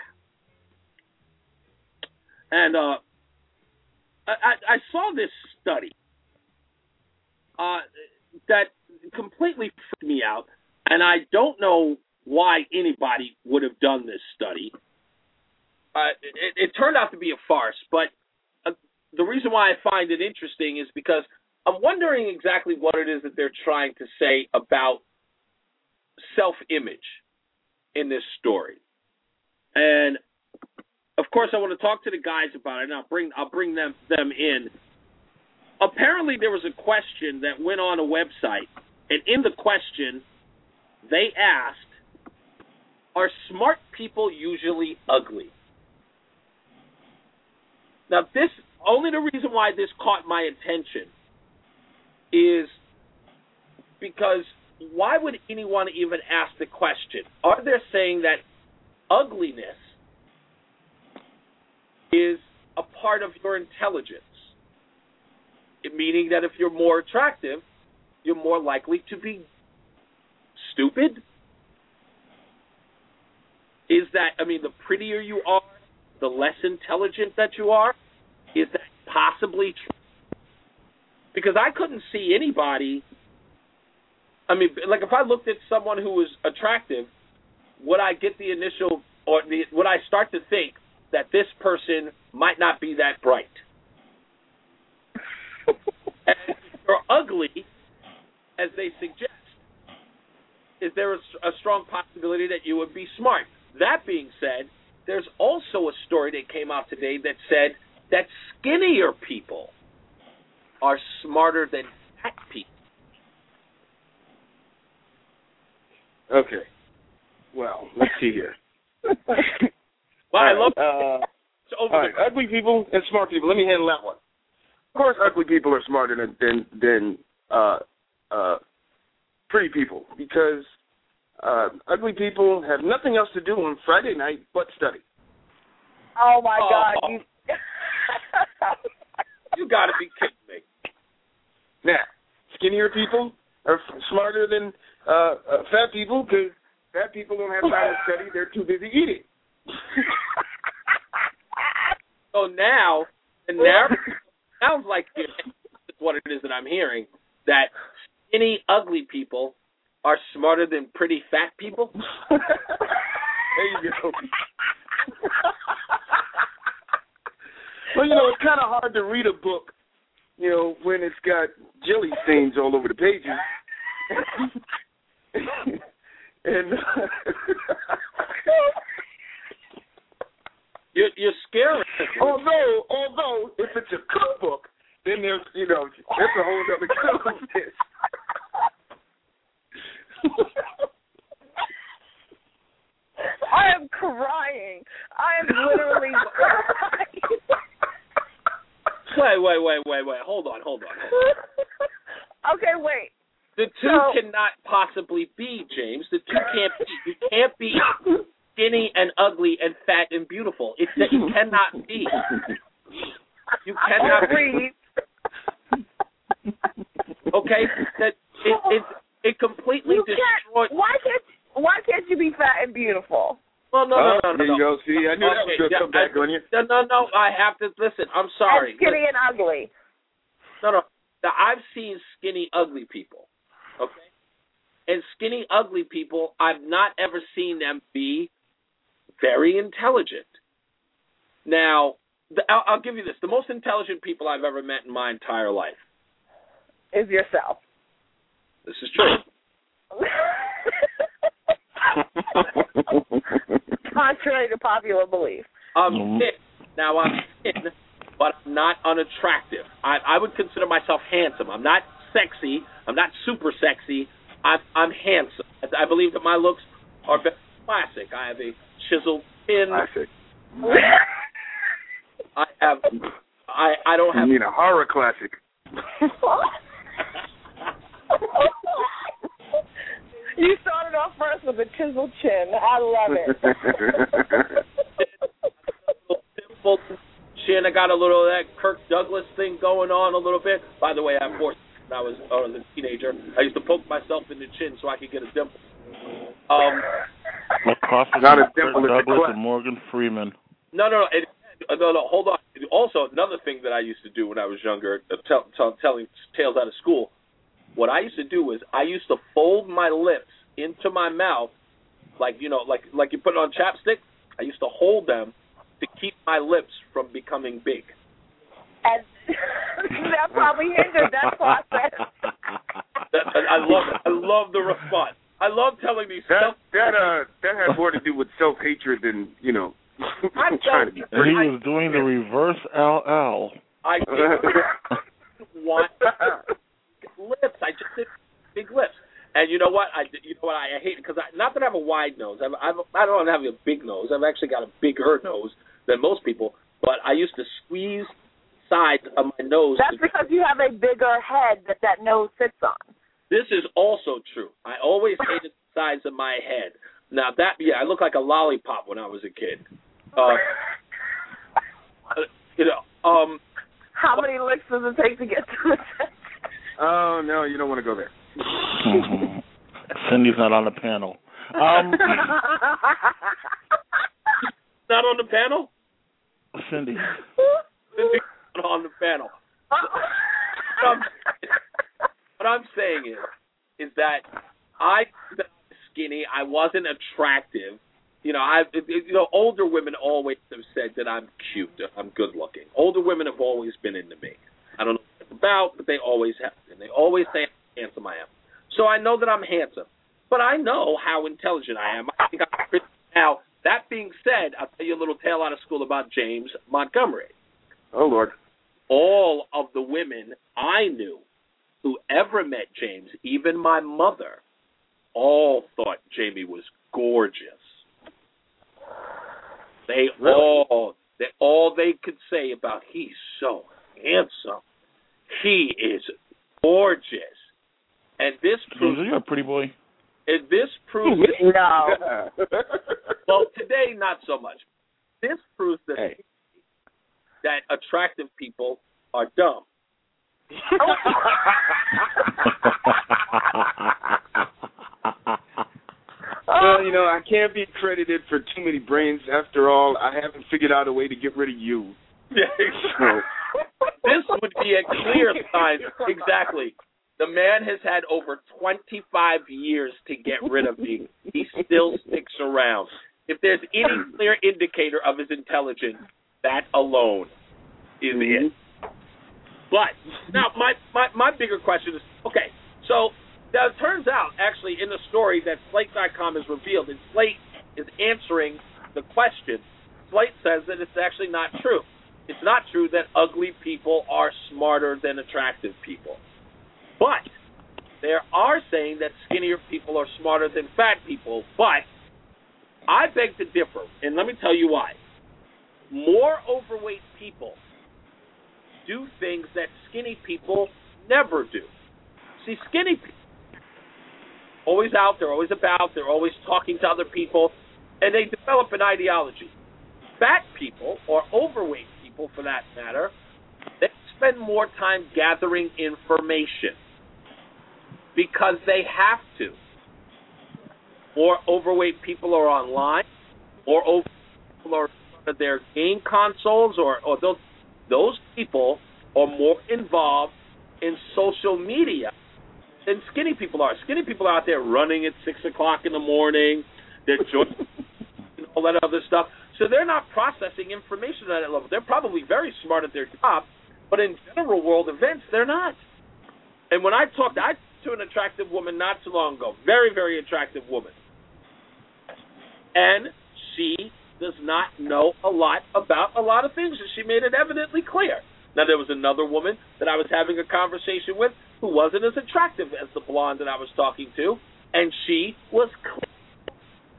And uh, I, I saw this study uh, that completely freaked me out, and I don't know why anybody would have done this study. Uh, it, it turned out to be a farce, but uh, the reason why I find it interesting is because I'm wondering exactly what it is that they're trying to say about self-image in this story. And of course, I want to talk to the guys about it, and I'll bring I'll bring them them in. Apparently, there was a question that went on a website, and in the question, they asked, "Are smart people usually ugly?" Now, this only the reason why this caught my attention is because why would anyone even ask the question? Are they saying that ugliness is a part of your intelligence? It, meaning that if you're more attractive, you're more likely to be stupid? Is that, I mean, the prettier you are, the less intelligent that you are? Is that possibly true? Because I couldn't see anybody, I mean, like if I looked at someone who was attractive, would I get the initial, or the, would I start to think that this person might not be that bright? And if you're ugly, as they suggest, is there a, a strong possibility that you would be smart? That being said, there's also a story that came out today that said that skinnier people are smarter than fat people. Okay. Well, let's see here. Well, I love uh, it's over all right, the- ugly people and smart people. Let me handle that one. Of course, ugly people are smarter than than, than uh, uh, pretty people because uh, ugly people have nothing else to do on Friday night but study. Oh my Oh. God! You... You got to be kidding me. Now, skinnier people are f- smarter than uh, uh, fat people because fat people don't have time to study. They're too busy eating. So now, the narrative sounds like it's what it is that I'm hearing, that skinny, ugly people are smarter than pretty fat people. There you go. Well, you know, it's kind of hard to read a book, you know, when it's got jelly stains all over the pages. and you're, you're scary. although, although, if it's a cookbook, then there's, you know, that's a whole other kettle of fish. I am crying. I am literally crying. Wait, wait, wait, wait, wait. Hold on, hold on. Hold on. Okay, wait. The two So- cannot possibly be, James. The two can't be. You can't be skinny and ugly and fat and beautiful. It's that you cannot be. You cannot be. Okay? That it it it completely You can't, destroys. why can't Why can't you be fat and beautiful? Well, no, Oh, no, no, no. there you no. go. See, I knew that was going to yeah, come back I, on you. No, no, no. I have to listen. I'm sorry. And skinny and ugly. No, no. Now, I've seen skinny, ugly people. Okay? And skinny, ugly people, I've not ever seen them be very intelligent. Now, the, I'll, I'll give you this. The most intelligent people I've ever met in my entire life. Is yourself. This is true. Contrary to popular belief. I'm thin. Now, I'm thin, but I'm not unattractive. I, I would consider myself handsome. I'm not sexy. I'm not super sexy. I'm, I'm handsome. I, I believe that my looks are very classic. I have a chiseled chin. Classic. I have. I I don't have. You mean a horror classic? You started off first with a chiseled chin. I love it. Simple chin. I got a little of that Kirk Douglas thing going on a little bit. By the way, I forced when I was, I was a teenager. I used to poke myself in the chin so I could get a dimple. Um, Across from Not a Kirk dimple, it's a Douglas cleft. and Morgan Freeman. No, no, no, it, uh, no, no. Hold on. Also, another thing that I used to do when I was younger, uh, tell, tell, telling tales out of school. What I used to do was I used to fold my lips into my mouth, like you know, like like you put it on chapstick. I used to hold them to keep my lips from becoming big. And that probably hindered that process. That, I love it. I love the response. I love telling these That self- that uh that had more to do with self hatred than you know I'm trying to be. And he was doing the reverse L L. I didn't want lips. I just did big lips. And you know what? I you know what I, I hate it because not that I have a wide nose. I've, I've, I don't have a big nose. I've actually got a bigger nose than most people. But I used to squeeze sides of my nose. That's because you have a bigger head that that nose sits on. This is also true. I always hated the sides of my head. Now that yeah, I look like a lollipop when I was a kid. Uh, you know, um, how many licks does it take to get to the tip? Oh no, you don't want to go there. Mm-hmm. Cindy's not on the panel. Um, not on the panel? Cindy. Cindy's not on the panel. What I'm, what I'm saying is, is that I that I was skinny. I wasn't attractive. You know, I you know older women always have said that I'm cute. I'm good looking. Older women have always been into me. I don't know what it's about, but they always have. And they always say how handsome I am. So I know that I'm handsome. But I know how intelligent I am. I think I'm pretty. Now, that being said, I'll tell you a little tale out of school about James Montgomery. Oh, Lord. All of the women I knew who ever met James, even my mother, all thought Jamie was gorgeous. They Really? all, they, all they could say about, he's so handsome. He is gorgeous. And this proves... You're a pretty boy. And this proves... No. Well, today, not so much. This proves that, hey. that attractive people are dumb. Well, you know, I can't be credited for too many brains. After all, I haven't figured out a way to get rid of you. So. This would be a clear sign. Exactly. The man has had over twenty-five years to get rid of me. He still sticks around. If there's any clear indicator of his intelligence, that alone is mm-hmm. it. But now my, my, my bigger question is, okay, so now it turns out actually in the story that Slate dot com has revealed, and Slate is answering the question. Slate says that it's actually not true. It's not true that ugly people are smarter than attractive people. But they are saying that skinnier people are smarter than fat people. But I beg to differ, and let me tell you why. More overweight people do things that skinny people never do. See, skinny people always out there, always about, they're always talking to other people, and they develop an ideology. Fat people, or overweight people for that matter, they spend more time gathering information because they have to. More overweight people are online, or overweight people are in front of their game consoles, or, or those, those people are more involved in social media than skinny people are. Skinny people are out there running at six o'clock in the morning. They're joining and all that other stuff. So they're not processing information at that level. They're probably very smart at their job, but in general world events, they're not. And when I talked, I talked to an attractive woman not too long ago, very, very attractive woman. And she does not know a lot about a lot of things, and she made it evidently clear. Now, there was another woman that I was having a conversation with who wasn't as attractive as the blonde that I was talking to, and she was clear.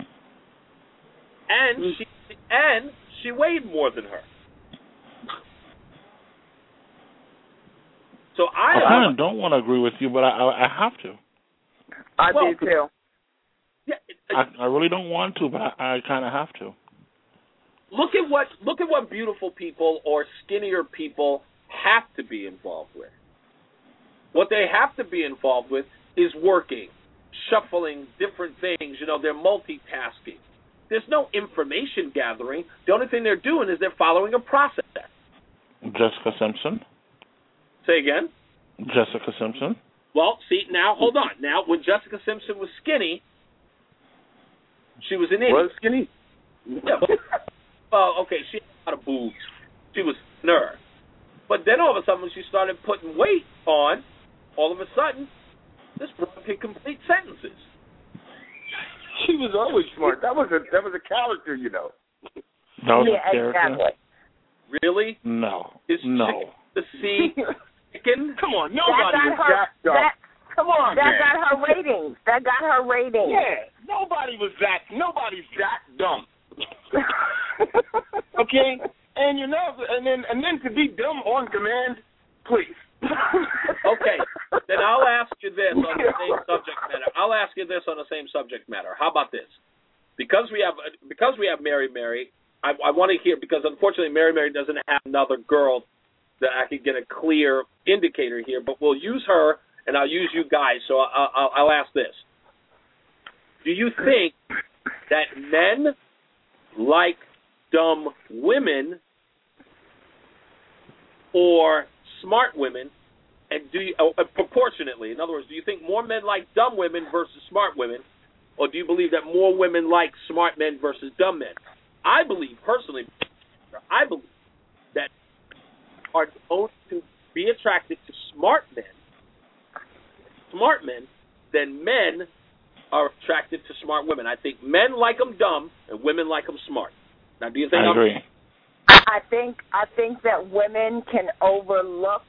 And she, and she weighed more than her. So I, I kind of don't want to agree with you, but I, I, I have to. I well, do too. Yeah, I, I really don't want to, but I, I kind of have to. Look at what look at what beautiful people or skinnier people have to be involved with. What they have to be involved with is working, shuffling different things. You know, they're multitasking. There's no information gathering. The only thing they're doing is they're following a process. Jessica Simpson. Say again? Jessica Simpson. Well, see, now, hold on. Now, when Jessica Simpson was skinny, she was an idiot. Was skinny? Yeah. Well, okay, she had a lot of boobs. She was thinner. But then all of a sudden, when she started putting weight on, all of a sudden, this broad could complete sentences. She was always smart. That was a that was a character, you know. That was yeah, a character. exactly. Really? No. Is no. The sea chicken? Come on, That nobody got was her. that dumb. That, Come on, that man. got her ratings. That got her ratings. Yeah, nobody was that. Nobody's that dumb. Okay, and you know, and then and then to be dumb on command, please. Okay, then I'll ask you this on the same subject matter. I'll ask you this on the same subject matter. How about this? Because we have because we have Mary Mary, I, I want to hear, because unfortunately Mary Mary doesn't have another girl that I could get a clear indicator here, but we'll use her and I'll use you guys. So I'll, I'll, I'll ask this: do you think that men like dumb women or smart women? And do you, uh, proportionately, in other words, do you think more men like dumb women versus smart women, or do you believe that more women like smart men versus dumb men? I believe, personally, I believe that are known to be attracted to smart men, smart men, then men are attracted to smart women. I think men like them dumb and women like them smart. Now, do you think? I I'm, agree. I think I think that women can overlook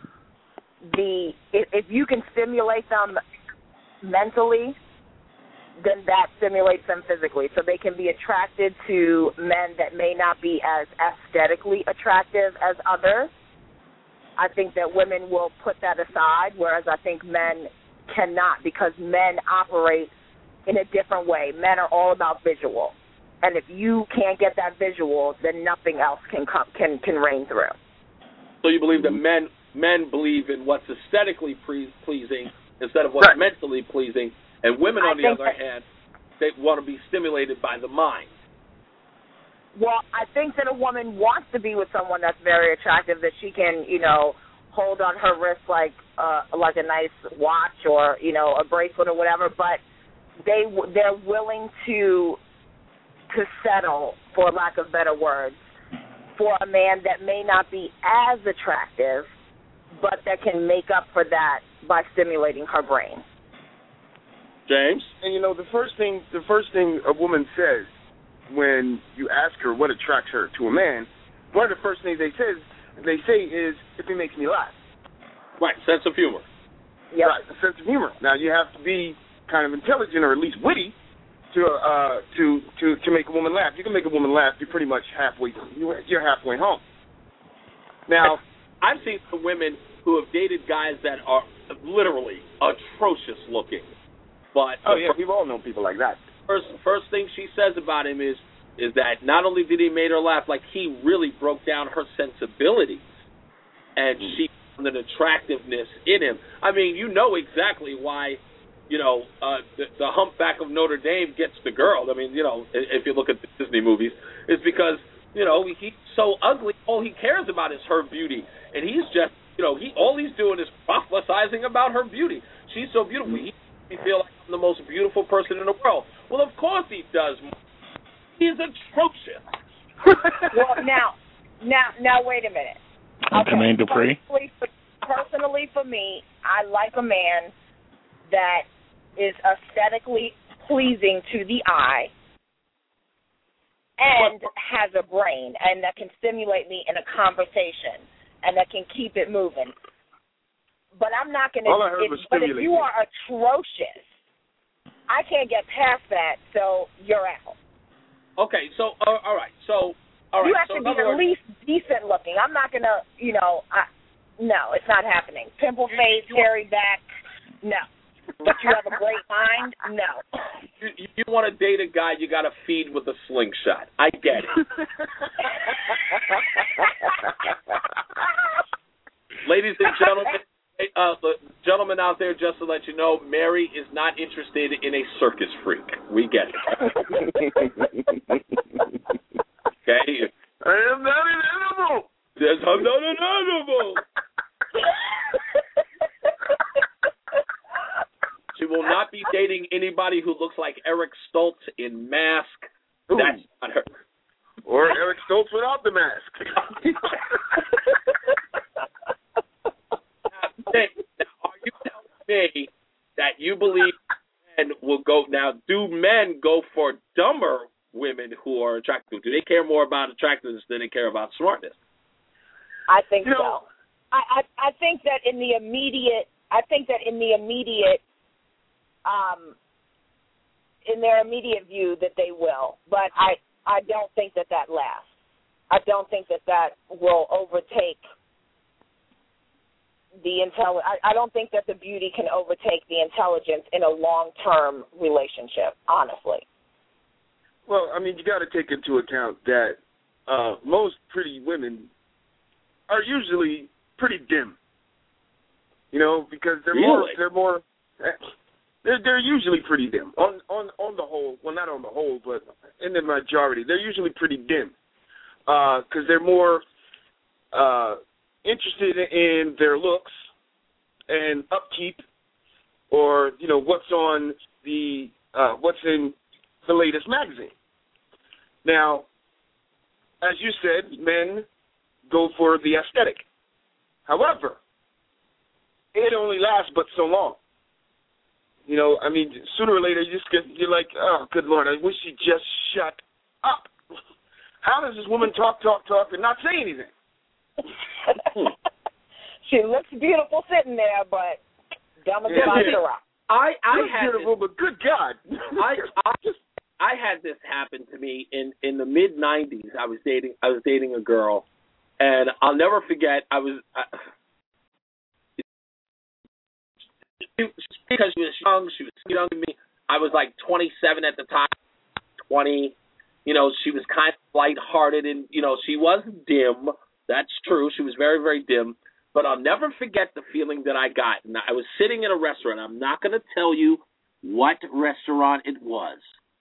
the if, if you can stimulate them mentally, then that stimulates them physically. So they can be attracted to men that may not be as aesthetically attractive as others. I think that women will put that aside, whereas I think men cannot, because men operate in a different way. Men are all about visual. And if you can't get that visual, then nothing else can come, can can reign through. So you believe that men men believe in what's aesthetically pre- pleasing instead of what's Right. mentally pleasing, and women, I on the think other that- hand, they want to be stimulated by the mind. Well, I think that a woman wants to be with someone that's very attractive, that she can, you know, hold on her wrist like uh, like a nice watch or, you know, a bracelet or whatever. But they they're willing to to settle, for lack of better words, for a man that may not be as attractive, but that can make up for that by stimulating her brain. James? And you know, the first thing the first thing a woman says when you ask her what attracts her to a man, one of the first things they says they say is if he makes me laugh. Right, sense of humor. Yep. Right, a sense of humor. Now you have to be kind of intelligent or at least witty to uh to to to make a woman laugh. You can make a woman laugh, you're pretty much halfway you're halfway home. Now I've seen some women who have dated guys that are literally atrocious looking. But oh yeah, we've all known people like that. First, first thing she says about him is is that not only did he make her laugh, like he really broke down her sensibilities, and mm. she found an attractiveness in him. I mean, you know exactly why, you know, uh, the, the Humpback of Notre Dame gets the girl. I mean, you know, if you look at the Disney movies, it's because, you know, he's so ugly. All he cares about is her beauty, and he's just, you know, he all he's doing is prophesizing about her beauty. She's so beautiful. He He feel like I'm the most beautiful person in the world. Well, of course he does. He's atrocious. Well, now, now, now, wait a minute. Okay, Jermaine Dupri. Personally for, personally, for me, I like a man that is aesthetically pleasing to the eye and has a brain and that can stimulate me in a conversation and that can keep it moving. But I'm not going to. But if you are atrocious, I can't get past that. So you're out. Okay, so uh, all right, so all right. You have so to be at words, least decent looking. I'm not going to, you know. I, no, it's not happening. Pimple face, hairy back, no. But you have a great mind, no. You, you want to date a guy, you got to feed with a slingshot. I get it. Ladies and gentlemen. Uh, gentlemen out there, just to let you know, Mary is not interested in a circus freak. We get it. Okay? I am not an animal. Yes, I'm not an animal. She will not be dating anybody who looks like Eric Stoltz in Mask. Ooh. That's not her. Or Eric Stoltz without the mask. Now, are you telling me that you believe men will go now? Do men go for dumber women who are attractive? Do they care more about attractiveness than they care about smartness? I think You so. know- I, I I think that in the immediate, I think that in the immediate, um, in their immediate view that they will, but I I don't think that that lasts. I don't think that that will overtake the intelli- I, I don't think that the beauty can overtake the intelligence in a long-term relationship, honestly. Well, I mean, you got to take into account that uh, most pretty women are usually pretty dim. You know, because they're Really? more they're more they're they're usually pretty dim on on on the whole. Well, not on the whole, but in the majority, they're usually pretty dim because uh, they're more uh, interested in their looks and upkeep, or you know what's on the uh, what's in the latest magazine. Now, as you said, men go for the aesthetic. However, it only lasts but so long. You know, I mean, sooner or later, you just get, you're like, oh, good Lord, I wish she'd just shut up. How does this woman talk, talk, talk, and not say anything? She looks beautiful sitting there, but dumb as a Yeah. box of rock. I I Looks had beautiful, this, but good God. I, I I had this happen to me in in the mid nineties. I was dating I was dating a girl, and I'll never forget. I was I, because she was young. She was younger than me. I was like twenty-seven at the time, twenty. You know, she was kind of lighthearted, and you know, she was dim. That's true. She was very, very dim. But I'll never forget the feeling that I got. And I was sitting in a restaurant. I'm not going to tell you what restaurant it was.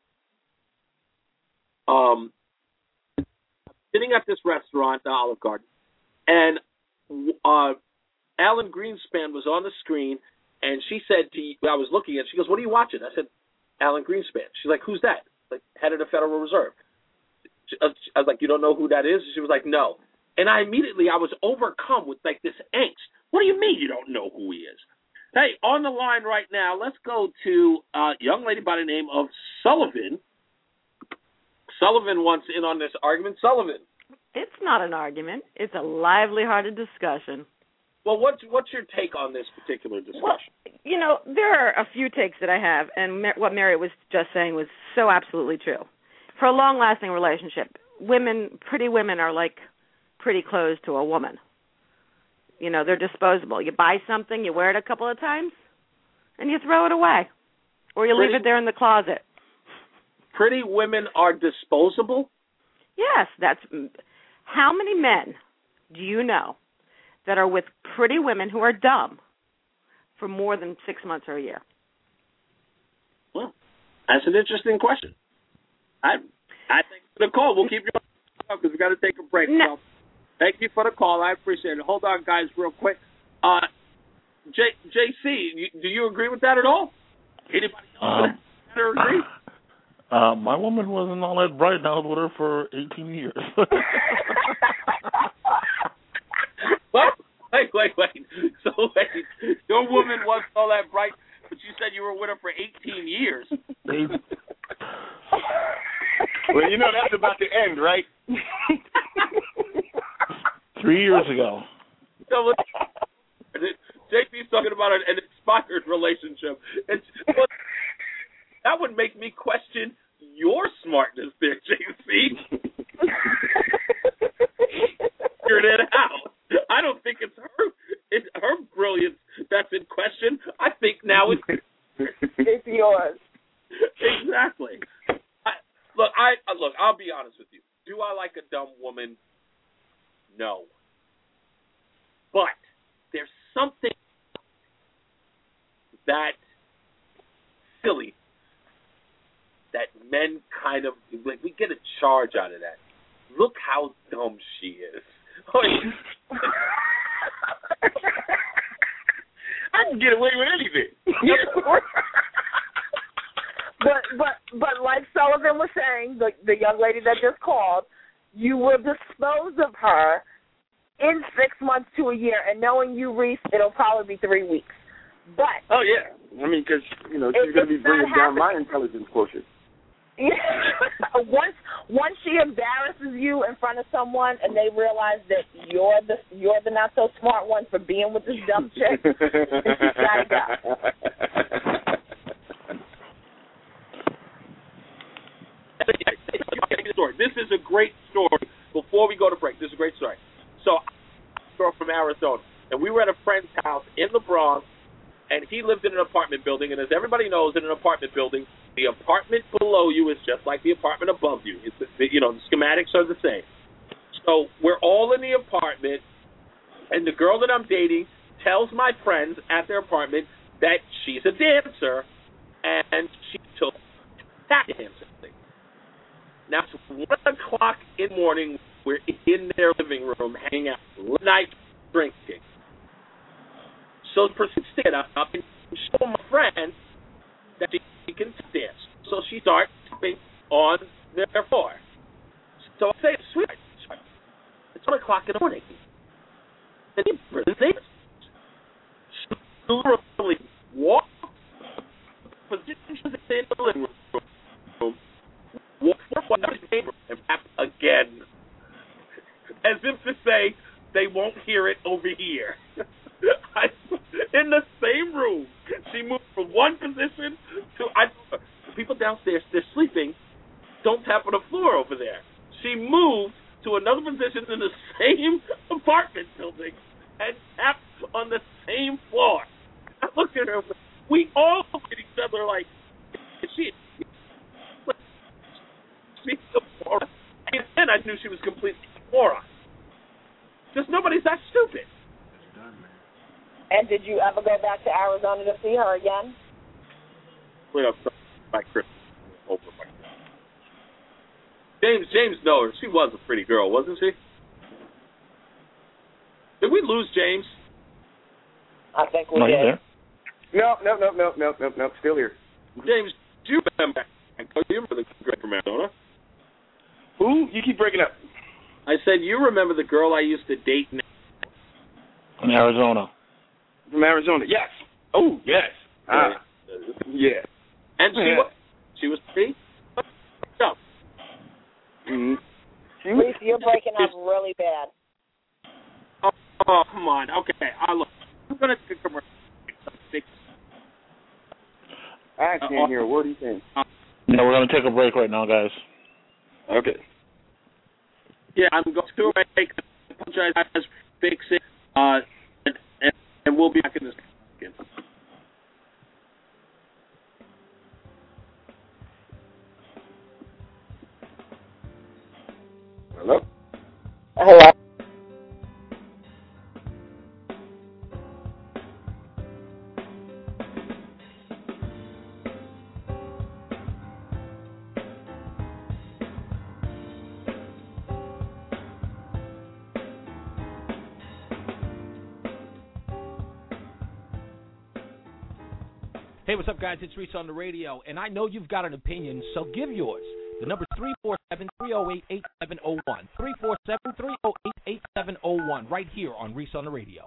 Um, sitting at this restaurant, the Olive Garden, and uh, Alan Greenspan was on the screen, and she said to I was looking at. She goes, "What are you watching?" I said, "Alan Greenspan." She's like, "Who's that?" Like, head of the Federal Reserve. I was like, "You don't know who that is?" She was like, "No." And I immediately, I was overcome with, like, this angst. What do you mean you don't know who he is? Hey, on the line right now, let's go to a young lady by the name of Sullivan. Sullivan wants in on this argument. Sullivan. It's not an argument. It's a lively-hearted discussion. Well, what's, what's your take on this particular discussion? Well, you know, there are a few takes that I have, and Mar- what Mary was just saying was so absolutely true. For a long-lasting relationship, women, pretty women are like pretty clothes to a woman. You know, they're disposable. You buy something, you wear it a couple of times, and you throw it away. Or you Pretty- leave it there in the closet. Pretty women are disposable? Yes, that's... How many men do you know that are with pretty women who are dumb for more than six months or a year? Well, that's an interesting question. I I think for the call. We'll keep you on because we've got to take a break. No. So, thank you for the call. I appreciate it. Hold on, guys, real quick. Uh, J, JC, you, do you agree with that at all? Anybody else Um, that agree? Uh, my woman wasn't all that bright, and I was with her for eighteen years. What? Wait, wait, wait. So, wait. Your woman wasn't all that bright, but you said you were with her for eighteen years. Well, you know that's about to end, right? Three years ago. So, J P's talking about an, an expired relationship. It's, well, that would make me question your smartness there, J C. Figured it out. I don't think it's her it's her brilliance that's in question. I think now it's it's yours. Exactly. I, look, I look. I'll be honest with you. Do I like a dumb woman? No. But there's something that silly that men kind of, like, we get a charge out of that. Look how dumb she is. I can get away with anything. but but but like Sullivan was saying, the the young lady that just called, you will dispose of her in six months to a year, and knowing you, Reese, it'll probably be three weeks. But oh yeah, I mean, because you know she's going to be bringing down my intelligence quotient. once once she embarrasses you in front of someone, and they realize that you're the you're the not so smart one for being with this dumb chick, then she's gotta go. This is a great story. Before we go to break, this is a great story. So, I'm a girl from Arizona, and we were at a friend's house in the Bronx, and he lived in an apartment building. And as everybody knows, in an apartment building, the apartment below you is just like the apartment above you. It's, you know, the schematics are the same. So we're all in the apartment, and the girl that I'm dating tells my friends at their apartment that she's a dancer, and she took tap dancing. Now, it's one o'clock in the morning. We're in their living room, hanging out, late night drinking. So she proceeds to get up and show my friend that she can dance. So she starts tapping on their floor. So I say, sweetheart, it's one o'clock in the morning. And he proceeds. She literally walks, positions in the living room, walks one neighbor and tap again. As if to say, they won't hear it over here. I, in the same room, she moved from one position to I. People downstairs, they're sleeping. Don't tap on the floor over there. She moved to another position in the same apartment building and tapped on the same floor. I looked at her. We all looked at each other like, is she? She's a moron. And then I knew she was completely moron. Just nobody's that stupid. And did you ever go back to Arizona to see her again? Well, my Chris over my James, James, no, she was a pretty girl, wasn't she? Did we lose James? I think we no, did. No, no, no, no, no, no, no, still here. James, do you remember? Do you remember the girl from Arizona? Who? You keep breaking up. I said, you remember the girl I used to date in in Arizona. From Arizona, yes. Oh, yes. Ah, yeah. And she yeah. was, she was pretty. No. Mm-hmm. Reese, you're breaking up really bad. Oh, oh, come on. Okay, I look. I'm gonna take a commercial. I can't uh, hear a word he's saying. No, we're gonna take a break right now, guys. Okay. Yeah, I'm going to break. Apologize, guys. Fix it. Uh, and, and, and we'll be back in this again. Hello? Hello? Hey, what's up, guys? It's Reese on the radio, and I know you've got an opinion, so give yours. The number's three four seven, three oh eight, eight seven oh one. three four seven, three oh eight, eight seven oh one, right here on Reese on the radio.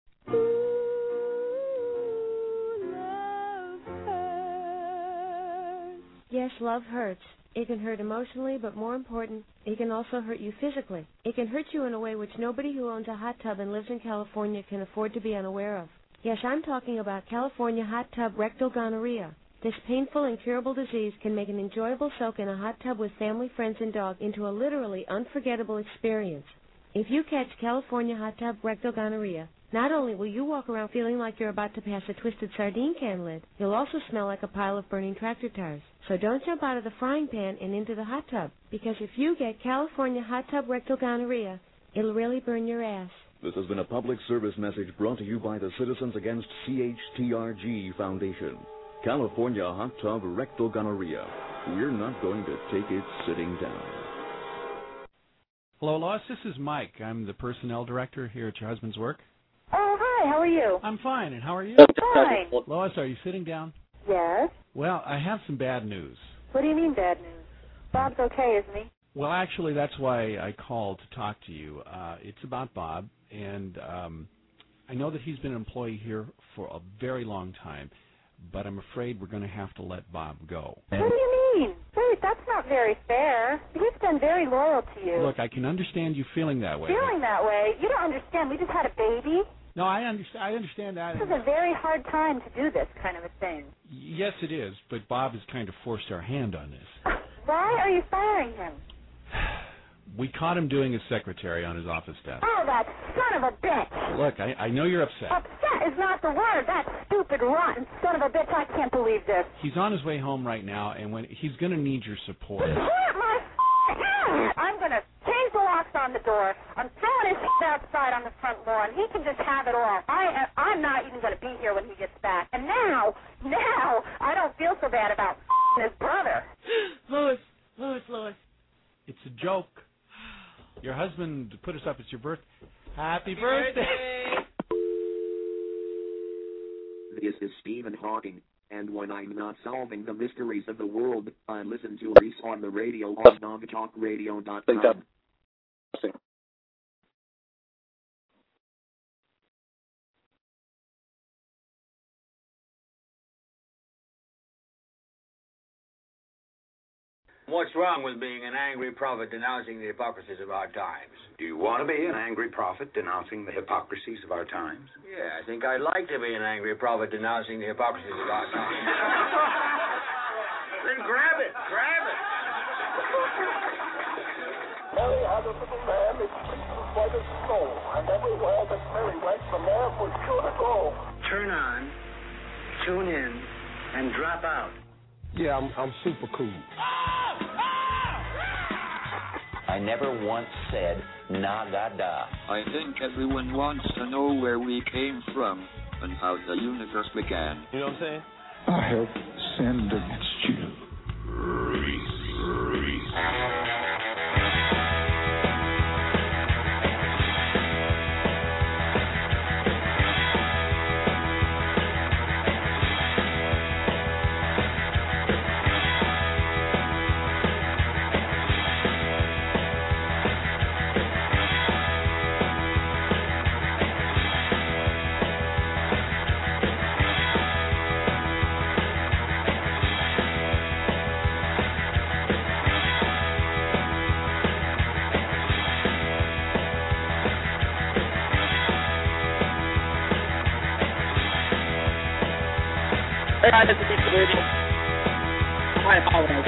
Yes, love hurts. It can hurt emotionally, but more important, it can also hurt you physically. It can hurt you in a way which nobody who owns a hot tub and lives in California can afford to be unaware of. Yes, I'm talking about California hot tub rectal gonorrhea. This painful, incurable disease can make an enjoyable soak in a hot tub with family, friends, and dog into a literally unforgettable experience. If you catch California hot tub rectal gonorrhea, not only will you walk around feeling like you're about to pass a twisted sardine can lid, you'll also smell like a pile of burning tractor tires. So don't jump out of the frying pan and into the hot tub, because if you get California hot tub rectal gonorrhea, it'll really burn your ass. This has been a public service message brought to you by the Citizens Against C H T R G Foundation. California hot tub rectal gonorrhea. We're not going to take it sitting down. Hello, Lois. This is Mike. I'm the personnel director here at your husband's work. Oh, hi. How are you? I'm fine. And how are you? Fine. Lois, are you sitting down? Yes. Well, I have some bad news. What do you mean bad news? Bob's okay, isn't he? Well, actually, that's why I called to talk to you. Uh, it's about Bob, and um, I know that he's been an employee here for a very long time, but I'm afraid we're going to have to let Bob go. What do you mean? Wait, that's not very fair. He's been very loyal to you. Look, I can understand you feeling that way. Feeling that way? You don't understand. We just had a baby. No, I understand. I understand that. This is a very hard time to do this kind of a thing. Yes, it is, but Bob has kind of forced our hand on this. Why are you firing him? We caught him doing his secretary on his office desk. Oh, that son of a bitch! Look, I, I know you're upset. Upset is not the word. That stupid, rotten son of a bitch. I can't believe this. He's on his way home right now, and when he's going to need your support. Support my ass! I'm going to change the locks on the door. I'm throwing his outside on the front lawn. He can just have it all. I, I'm not even going to be here when he gets back. And now, now, I don't feel so bad about his brother. Lois, Lois, Lois. It's a joke. Your husband put us up. It's your birthday. Happy, Happy birthday. birthday! This is Stephen Hawking, and when I'm not solving the mysteries of the world, I listen to Reese on the radio on nog talk radio dot com. What's wrong with being an angry prophet denouncing the hypocrisies of our times? Do you want to be an angry prophet denouncing the hypocrisies of our times? Yeah, I think I'd like to be an angry prophet denouncing the hypocrisies of our times. Then grab it, grab it. Mary had a little lamb, its fleece was white as snow, and everywhere that Mary went, the lamb was sure to go. Turn on, tune in, and drop out. Yeah, I'm, I'm super cool. I never once said nagada. I think everyone wants to know where we came from and how the universe began. You know what I'm saying? I have sinned against you. Reese, Reese. I just think the radio. I apologize.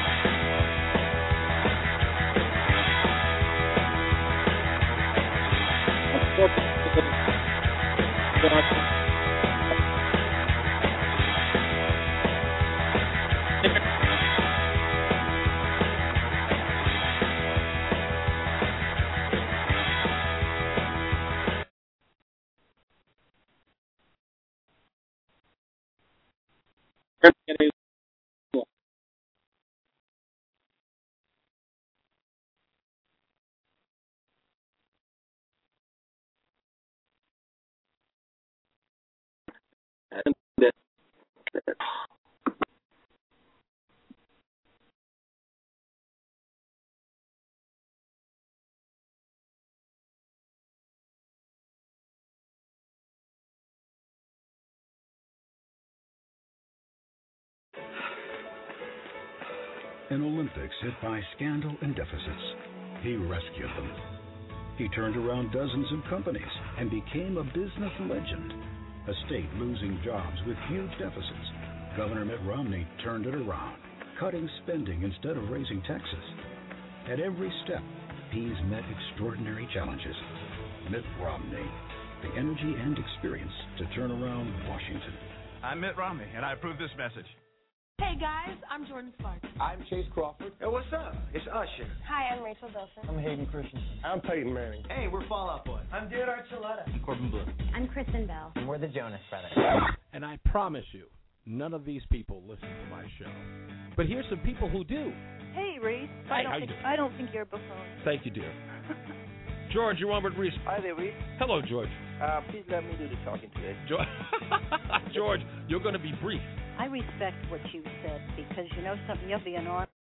An Olympics hit by scandal and deficits, he rescued them. He turned around dozens of companies and became a business legend. A state losing jobs with huge deficits. Governor Mitt Romney turned it around, cutting spending instead of raising taxes. At every step, he's met extraordinary challenges. Mitt Romney, the energy and experience to turn around Washington. I'm Mitt Romney, and I approve this message. Hey guys, I'm Jordan Sparks. I'm Chase Crawford. Hey, what's up? It's Usher. Hi, I'm Rachel Bilson. I'm Hayden Christensen. I'm Peyton Manning. Hey, we're Fall Out Boy. I'm Dude Archuleta. I'm Corbin Blue. I'm Kristen Bell. And we're the Jonas Brothers. And I promise you, None of these people listen to my show. But here's some people who do. Hey, Reese. Hi, I don't how you think doing? I don't think you're a buffoon. Thank you, dear. George, you're on with Reese. Hi there, Reese. Hello, George. Uh, please let me do the talking today. George, George, you're going to be brief. I respect what you said because you know something. You're being honest.